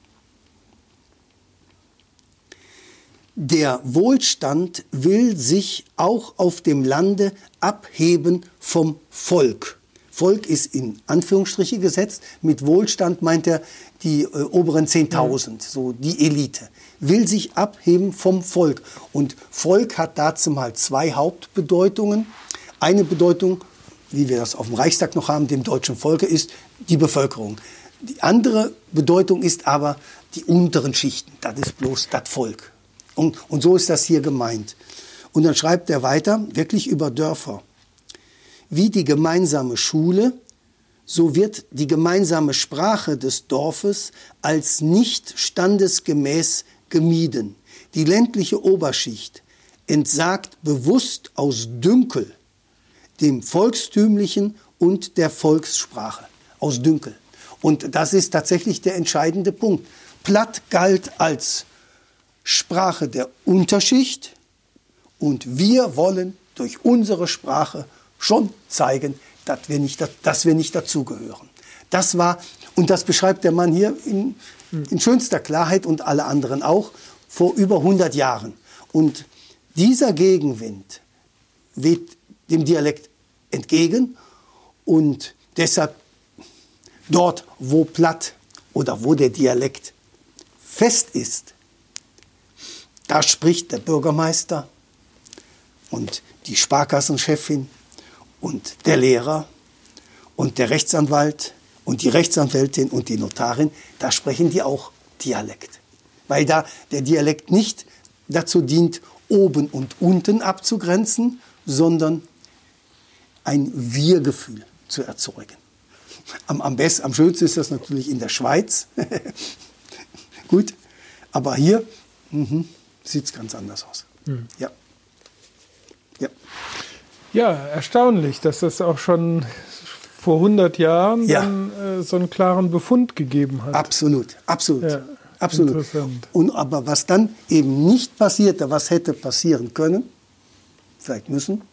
Der Wohlstand will sich auch auf dem Lande abheben vom Volk. Volk ist in Anführungsstriche gesetzt. Mit Wohlstand meint er die oberen 10.000, so die Elite. Will sich abheben vom Volk. Und Volk hat dazu mal zwei Hauptbedeutungen. Eine Bedeutung, wie wir das auf dem Reichstag noch haben, dem deutschen Volke, ist die Bevölkerung. Die andere Bedeutung ist aber die unteren Schichten. Das ist bloß das Volk. Und so ist das hier gemeint. Und dann schreibt er weiter, wirklich über Dörfer. Wie die gemeinsame Schule so wird die gemeinsame Sprache des Dorfes als nicht standesgemäß gemieden. Die ländliche Oberschicht entsagt bewusst aus Dünkel dem Volkstümlichen und der Volkssprache. Aus Dünkel. Und das ist tatsächlich der entscheidende Punkt. Platt galt als Sprache der Unterschicht und wir wollen durch unsere Sprache schon zeigen, dass wir nicht dazugehören. Das war, und das beschreibt der Mann hier in schönster Klarheit und alle anderen auch, vor über 100 Jahren. Und dieser Gegenwind weht dem Dialekt entgegen und deshalb dort, wo Platt oder wo der Dialekt fest ist, da spricht der Bürgermeister und die Sparkassenchefin und der Lehrer und der Rechtsanwalt und die Rechtsanwältin und die Notarin, da sprechen die auch Dialekt. Weil da der Dialekt nicht dazu dient, oben und unten abzugrenzen, sondern ein Wir-Gefühl zu erzeugen. Am besten, am schönsten ist das natürlich in der Schweiz. Gut, aber hier sieht es ganz anders aus. Ja. Ja. Ja, erstaunlich, dass das auch schon vor 100 Jahren dann so einen klaren Befund gegeben hat. Absolut, absolut. Ja, absolut. interessant. Und aber was dann eben nicht passierte, was hätte passieren können, vielleicht müssen,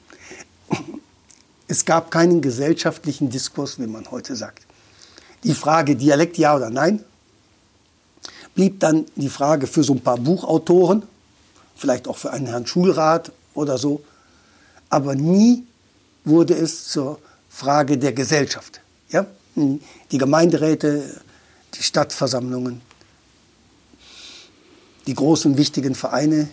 es gab keinen gesellschaftlichen Diskurs, wie man heute sagt. Die Frage Dialekt ja oder nein blieb dann die Frage für so ein paar Buchautoren, vielleicht auch für einen Herrn Schulrat oder so, aber nie wurde es zur Frage der Gesellschaft. Ja? Die Gemeinderäte, die Stadtversammlungen, die großen wichtigen Vereine,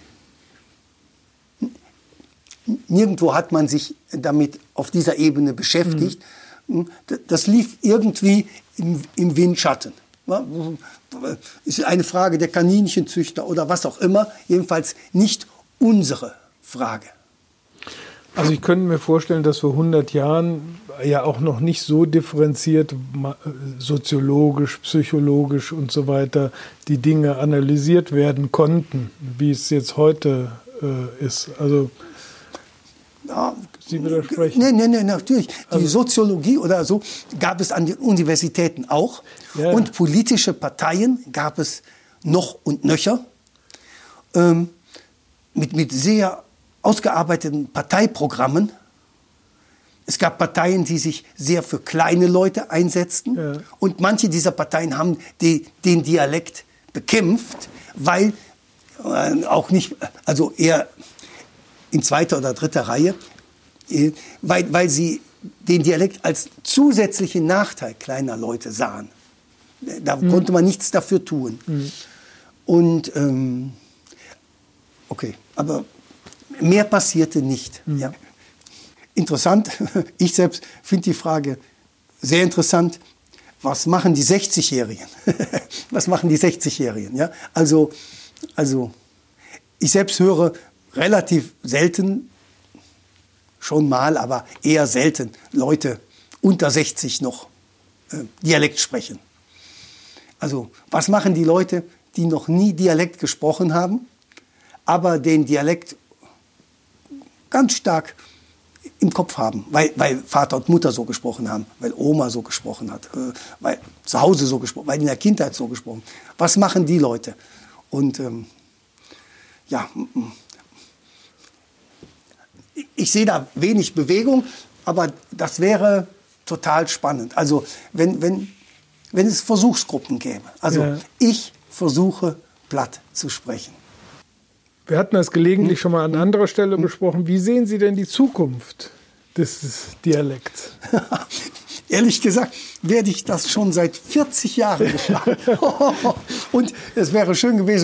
nirgendwo hat man sich damit auf dieser Ebene beschäftigt. Das lief irgendwie im Windschatten. Ist eine Frage der Kaninchenzüchter oder was auch immer. Jedenfalls nicht unsere Frage. Also ich könnte mir vorstellen, dass vor 100 Jahren ja auch noch nicht so differenziert soziologisch, psychologisch und so weiter die Dinge analysiert werden konnten, wie es jetzt heute ist. Also ja, Sie widersprechen. Nein, natürlich. Die Soziologie oder so gab es an den Universitäten auch. Ja. Und politische Parteien gab es noch und nöcher. Mit sehr ausgearbeiteten Parteiprogrammen. Es gab Parteien, die sich sehr für kleine Leute einsetzten. Ja. Und manche dieser Parteien haben den Dialekt bekämpft, weil auch nicht, also eher in zweiter oder dritter Reihe, weil sie den Dialekt als zusätzlichen Nachteil kleiner Leute sahen. Da konnte man nichts dafür tun. Und okay, aber mehr passierte nicht. Ja. Interessant, ich selbst finde die Frage sehr interessant, was machen die 60-Jährigen? Was machen die 60-Jährigen? Ja? Also ich selbst höre relativ selten, schon mal, aber eher selten, Leute unter 60 noch Dialekt sprechen. Also was machen die Leute, die noch nie Dialekt gesprochen haben, aber den Dialekt ganz stark im Kopf haben, weil Vater und Mutter so gesprochen haben, weil Oma so gesprochen hat, weil zu Hause so gesprochen, weil in der Kindheit so gesprochen. Was machen die Leute? Und ich sehe da wenig Bewegung, aber das wäre total spannend. Also wenn es Versuchsgruppen gäbe. Also ich versuche platt zu sprechen. Wir hatten das gelegentlich schon mal an anderer Stelle besprochen. Wie sehen Sie denn die Zukunft des Dialekts? Ehrlich gesagt werde ich das schon seit 40 Jahren gefragt. Und es wäre schön gewesen,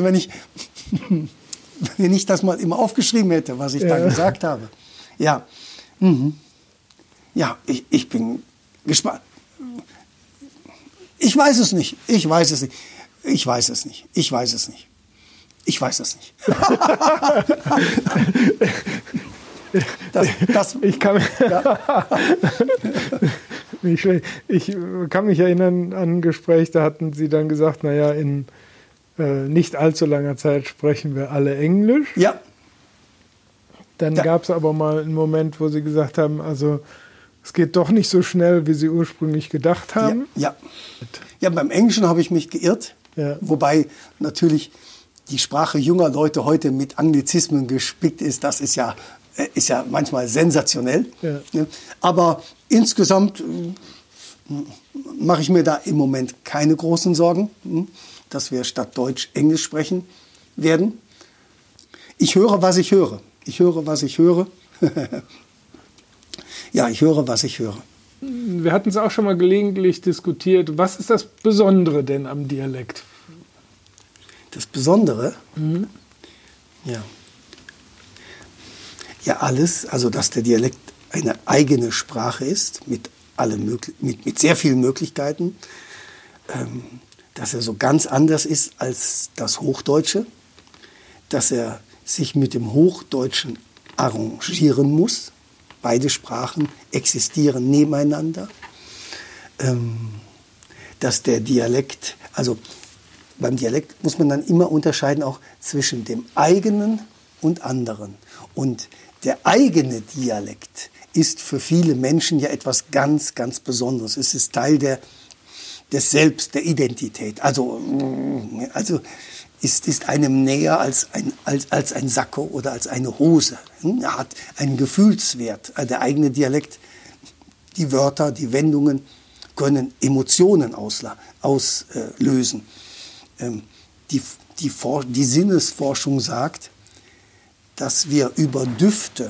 wenn ich das mal immer aufgeschrieben hätte, was ich da gesagt habe. Ja, ja, ich bin gespannt. Ich weiß es nicht. Nicht schlecht. Ich kann mich erinnern an ein Gespräch, da hatten Sie dann gesagt, naja, in nicht allzu langer Zeit sprechen wir alle Englisch. Ja. Dann gab es aber mal einen Moment, wo Sie gesagt haben, also es geht doch nicht so schnell, wie Sie ursprünglich gedacht haben. Ja, beim Englischen habe ich mich geirrt, wobei natürlich die Sprache junger Leute heute mit Anglizismen gespickt ist. Das ist ja manchmal sensationell. Ja. Aber insgesamt mache ich mir da im Moment keine großen Sorgen, dass wir statt Deutsch Englisch sprechen werden. Ich höre, was ich höre. Ich höre, was ich höre. Ja, ich höre, was ich höre. Wir hatten es auch schon mal gelegentlich diskutiert. Was ist das Besondere denn am Dialekt? Das Besondere? Ja, alles. Also, dass der Dialekt eine eigene Sprache ist, mit sehr vielen Möglichkeiten. Dass er so ganz anders ist als das Hochdeutsche. Dass er sich mit dem Hochdeutschen arrangieren muss. Beide Sprachen existieren nebeneinander. Dass der Dialekt, also beim Dialekt muss man dann immer unterscheiden auch zwischen dem eigenen und anderen. Und der eigene Dialekt ist für viele Menschen ja etwas ganz, ganz Besonderes. Es ist Teil des Selbst, der Identität. Also ist einem näher als ein Sakko oder als eine Hose. Er hat einen Gefühlswert. Der eigene Dialekt, die Wörter, die Wendungen können Emotionen auslösen. Die Sinnesforschung sagt, dass wir über Düfte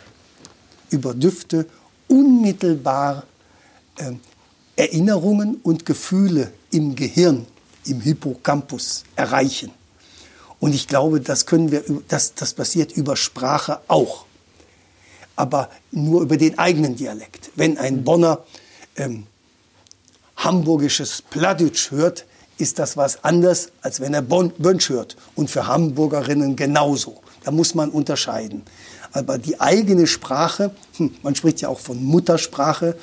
unmittelbar Erinnerungen und Gefühle im Gehirn, im Hippocampus erreichen. Und ich glaube, das passiert über Sprache auch. Aber nur über den eigenen Dialekt. Wenn ein Bonner hamburgisches Plattdeutsch hört, ist das was anderes, als wenn er Bönsch hört. Und für Hamburgerinnen genauso. Da muss man unterscheiden. Aber die eigene Sprache, man spricht ja auch von Muttersprache,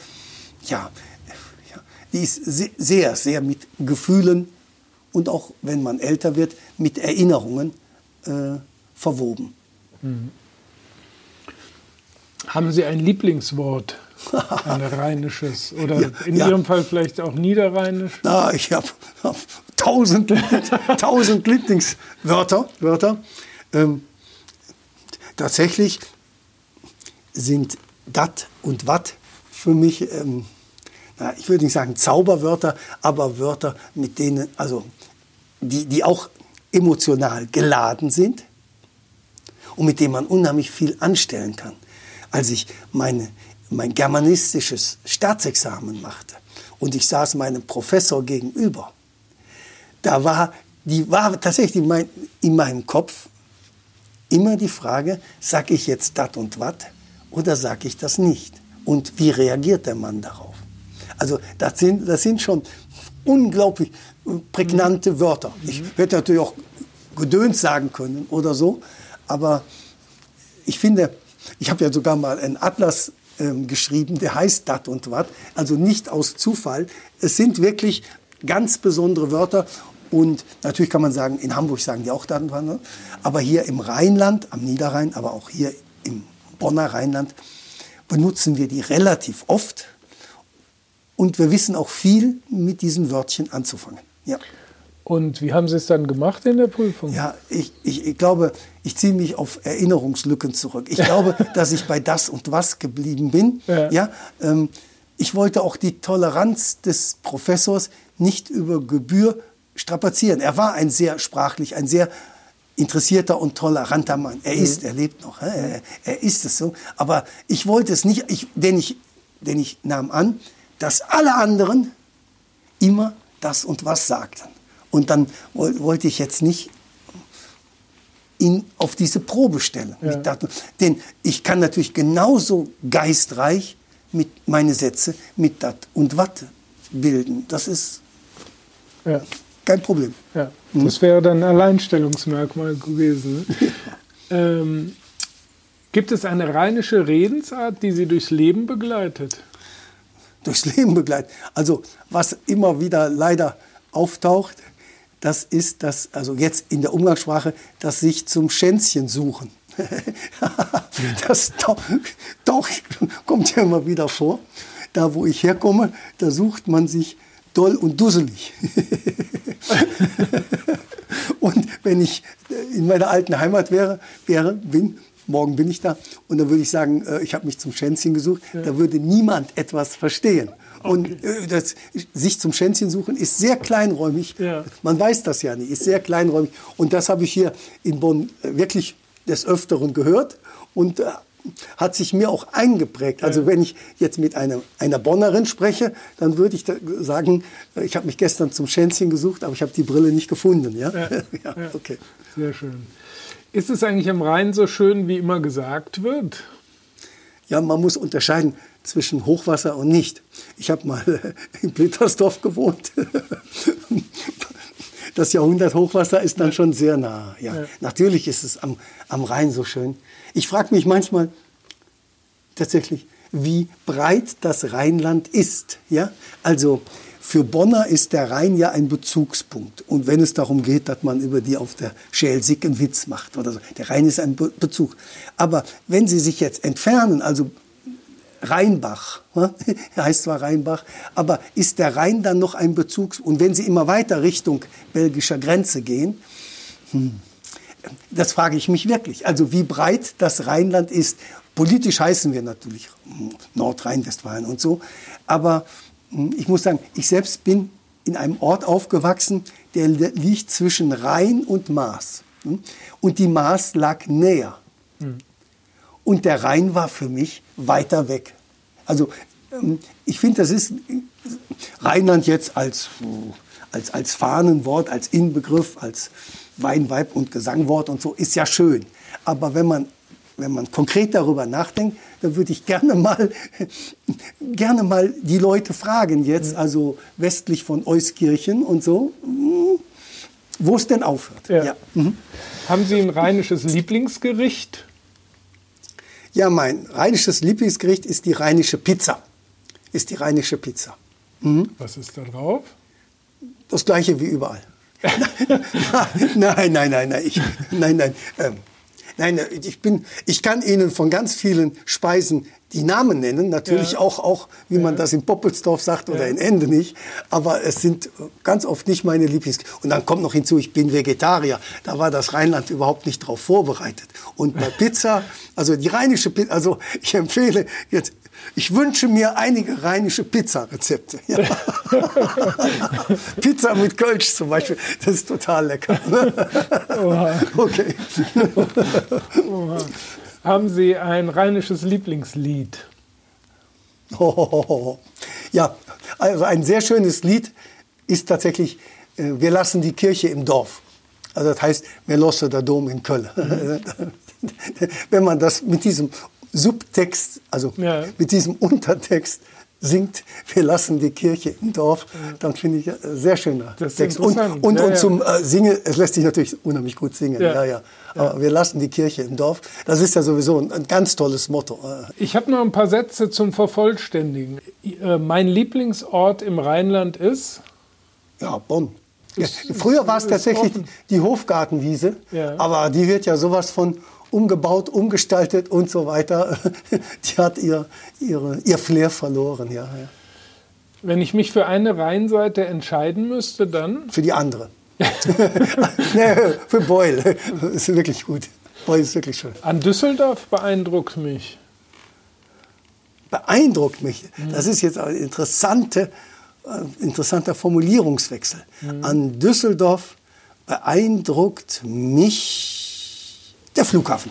die ist sehr, sehr mit Gefühlen und auch, wenn man älter wird, mit Erinnerungen verwoben. Haben Sie ein Lieblingswort, ein rheinisches oder in Ihrem Fall vielleicht auch niederrheinisch? Na, ich habe 1000 Lieblingswörter. Tatsächlich sind dat und wat für mich, ich würde nicht sagen Zauberwörter, aber Wörter, mit denen, also die auch emotional geladen sind und mit denen man unheimlich viel anstellen kann. Als ich mein germanistisches Staatsexamen machte und ich saß meinem Professor gegenüber, die war tatsächlich in meinem Kopf immer die Frage, sag ich jetzt dat und wat oder sag ich das nicht? Und wie reagiert der Mann darauf? Also das sind schon unglaublich prägnante Wörter. Ich hätte natürlich auch Gedöns sagen können oder so, aber ich finde, ich habe ja sogar mal einen Atlas geschrieben, der heißt dat und wat, also nicht aus Zufall. Es sind wirklich ganz besondere Wörter und natürlich kann man sagen, in Hamburg sagen die auch dat und wat, aber hier im Rheinland, am Niederrhein, aber auch hier im Bonner Rheinland benutzen wir die relativ oft und wir wissen auch viel mit diesen Wörtchen anzufangen. Ja. Und wie haben Sie es dann gemacht in der Prüfung? Ja, ich glaube, ich ziehe mich auf Erinnerungslücken zurück. Ich glaube, dass ich bei das und was geblieben bin. Ja. Ich wollte auch die Toleranz des Professors nicht über Gebühr strapazieren. Er war ein sehr sprachlich, ein sehr interessierter und toleranter Mann. Er lebt noch. Er ist es so. Aber ich wollte es nicht, denn ich nahm an, dass alle anderen immer das und was sagten. Und dann wollte ich jetzt nicht ihn auf diese Probe stellen. Ja. Denn ich kann natürlich genauso geistreich meine Sätze mit dat und wat bilden. Das ist kein Problem. Ja. Das wäre dann ein Alleinstellungsmerkmal gewesen. Gibt es eine rheinische Redensart, die Sie durchs Leben begleitet? durchs Leben begleiten. Also was immer wieder leider auftaucht, das ist das, also jetzt in der Umgangssprache, das sich zum Schänzchen suchen. Das kommt ja immer wieder vor. Da, wo ich herkomme, da sucht man sich doll und dusselig. Und wenn ich in meiner alten Heimat bin, morgen bin ich da, und dann würde ich sagen, ich habe mich zum Schänzchen gesucht, da würde niemand etwas verstehen. Und das sich zum Schänzchen suchen ist sehr kleinräumig. Ja. Man weiß das ja nicht, ist sehr kleinräumig. Und das habe ich hier in Bonn wirklich des Öfteren gehört und hat sich mir auch eingeprägt. Also wenn ich jetzt mit einer Bonnerin spreche, dann würde ich sagen, ich habe mich gestern zum Schänzchen gesucht, aber ich habe die Brille nicht gefunden. Ja? Ja, okay. Sehr schön. Ist es eigentlich am Rhein so schön, wie immer gesagt wird? Ja, man muss unterscheiden zwischen Hochwasser und nicht. Ich habe mal in Blittersdorf gewohnt. Das Jahrhundert Hochwasser ist dann schon sehr nah. Ja. Natürlich ist es am Rhein so schön. Ich frage mich manchmal tatsächlich, wie breit das Rheinland ist. Ja? Also für Bonner ist der Rhein ja ein Bezugspunkt. Und wenn es darum geht, dass man über die auf der Schelsig einen Witz macht oder so, der Rhein ist ein Bezug. Aber wenn Sie sich jetzt entfernen, also Rheinbach, heißt zwar Rheinbach, aber ist der Rhein dann noch ein Bezug? Und wenn Sie immer weiter Richtung belgischer Grenze gehen, das frage ich mich wirklich. Also wie breit das Rheinland ist. Politisch heißen wir natürlich Nordrhein-Westfalen und so. Aber ich muss sagen, ich selbst bin in einem Ort aufgewachsen, der liegt zwischen Rhein und Maas. Und die Maas lag näher. Und der Rhein war für mich weiter weg. Also ich finde, das ist Rheinland jetzt als Fahnenwort, als Inbegriff, als Weinweib und Gesangwort und so, ist ja schön. Aber wenn man konkret darüber nachdenkt, dann würde ich gerne mal die Leute fragen jetzt, also westlich von Euskirchen und so, wo es denn aufhört. Ja. Ja. Haben Sie ein rheinisches Lieblingsgericht? Ja, mein rheinisches Lieblingsgericht ist die rheinische Pizza. Was ist da drauf? Das Gleiche wie überall. Nein, ich kann Ihnen von ganz vielen Speisen die Namen nennen, natürlich auch wie man das in Poppelsdorf sagt oder in Endenich, aber es sind ganz oft nicht meine Lieblings. Und dann kommt noch hinzu, ich bin Vegetarier, da war das Rheinland überhaupt nicht darauf vorbereitet. Und bei Pizza, also die rheinische Pizza, also ich empfehle jetzt, ich wünsche mir einige rheinische Pizzarezepte. Ja. Pizza mit Kölsch zum Beispiel, das ist total lecker. Oha. Okay. Oha. Haben Sie ein rheinisches Lieblingslied? Ja, also ein sehr schönes Lied ist tatsächlich Wir lassen die Kirche im Dorf. Also das heißt, wir lassen der Dom in Köln. Wenn man das mit diesem Subtext, also mit diesem Untertext singt, wir lassen die Kirche im Dorf, dann finde ich sehr schöner Text. Und zum Singen, es lässt sich natürlich unheimlich gut singen. Ja. Aber wir lassen die Kirche im Dorf, das ist ja sowieso ein ganz tolles Motto. Ich habe noch ein paar Sätze zum Vervollständigen. Mein Lieblingsort im Rheinland ist? Ja, Bonn. Ja, früher war es tatsächlich die Hofgartenwiese, aber die wird ja sowas von umgebaut, umgestaltet und so weiter. Die hat ihr Flair verloren. Ja. Wenn ich mich für eine Rheinseite entscheiden müsste, dann? Für die andere. Nee, für Beul. Ist wirklich gut. Beul ist wirklich schön. An Düsseldorf beeindruckt mich. Beeindruckt mich? Das ist jetzt ein interessanter Formulierungswechsel. An Düsseldorf beeindruckt mich der Flughafen.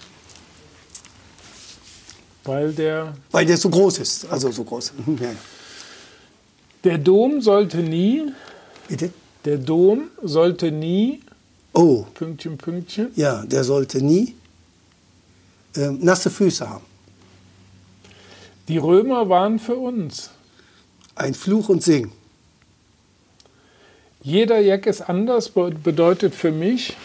Weil der so groß ist. Also so groß. Ja. Der Dom sollte nie. Bitte? Der Dom sollte nie. Oh. Pünktchen, Pünktchen. Ja, der sollte nie nasse Füße haben. Die Römer waren für uns. Ein Fluch und Segen. Jeder Jack ist anders bedeutet für mich.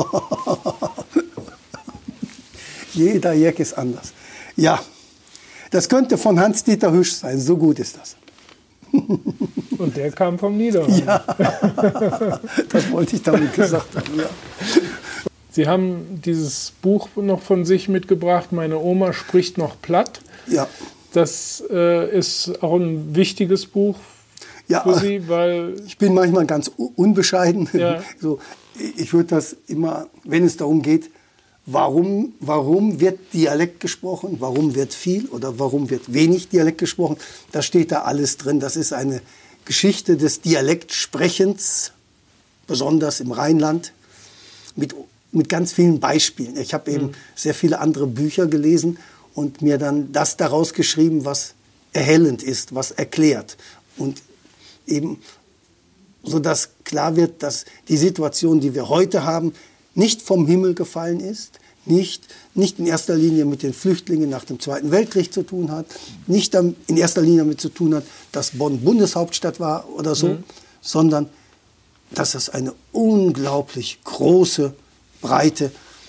Jeder Jack ist anders. Ja, Das könnte von Hans-Dieter Hüsch sein, so gut ist das. Und der kam vom Niederrhein. Ja, das wollte ich damit gesagt haben, ja. Sie haben dieses Buch noch von sich mitgebracht, Meine Oma spricht noch platt. Ja. Das ist auch ein wichtiges Buch für Sie, weil... Ich bin manchmal ganz unbescheiden. Ja. So, ich würde das immer, wenn es darum geht, warum wird Dialekt gesprochen, warum wird viel oder warum wird wenig Dialekt gesprochen, da steht da alles drin. Das ist eine Geschichte des Dialektsprechens, besonders im Rheinland, mit ganz vielen Beispielen. Ich habe eben sehr viele andere Bücher gelesen und mir dann das daraus geschrieben, was erhellend ist, was erklärt. Und eben, sodass klar wird, dass die Situation, die wir heute haben, nicht vom Himmel gefallen ist, nicht in erster Linie mit den Flüchtlingen nach dem Zweiten Weltkrieg zu tun hat, nicht in erster Linie damit zu tun hat, dass Bonn Bundeshauptstadt war oder so, sondern dass es eine unglaublich große, breite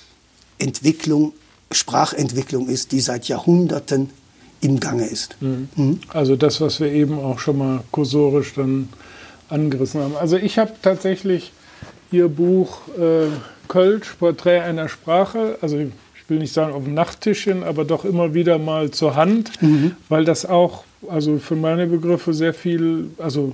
Sprachentwicklung ist, die seit Jahrhunderten im Gange ist. Also das, was wir eben auch schon mal kursorisch dann angerissen haben. Also ich habe tatsächlich Ihr Buch Kölsch, Porträt einer Sprache, also ich will nicht sagen auf dem Nachttischchen, aber doch immer wieder mal zur Hand, weil das auch, also für meine Begriffe sehr viel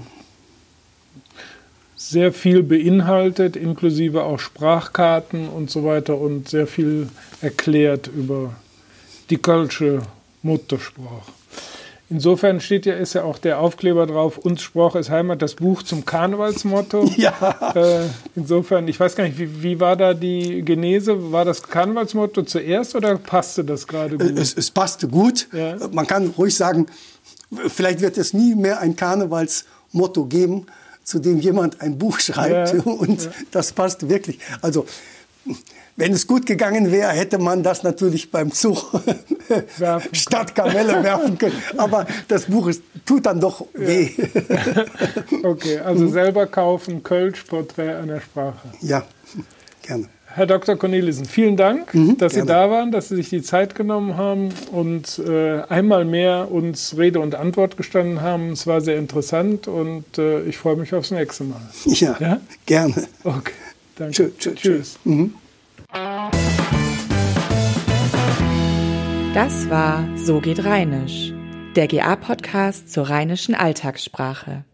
beinhaltet, inklusive auch Sprachkarten und so weiter und sehr viel erklärt über die kölsche Muttersprache. Insofern ist ja auch der Aufkleber drauf, uns Sprache ist Heimat, das Buch zum Karnevalsmotto. Ja. Insofern, ich weiß gar nicht, wie war da die Genese? War das Karnevalsmotto zuerst oder passte das gerade gut? Es passte gut. Ja. Man kann ruhig sagen, vielleicht wird es nie mehr ein Karnevalsmotto geben, zu dem jemand ein Buch schreibt. Ja. Und das passt wirklich. Also, wenn es gut gegangen wäre, hätte man das natürlich beim Zug statt Kamelle werfen können. Aber das Buch tut dann doch weh. Okay, also selber kaufen, Kölsch, Porträt einer Sprache. Ja, gerne. Herr Dr. Cornelissen, vielen Dank, dass gerne. Sie da waren, dass Sie sich die Zeit genommen haben und einmal mehr uns Rede und Antwort gestanden haben. Es war sehr interessant und ich freue mich aufs nächste Mal. Ja? Gerne. Okay, danke. Tschüss. Das war So geht Rheinisch, der GA-Podcast zur rheinischen Alltagssprache.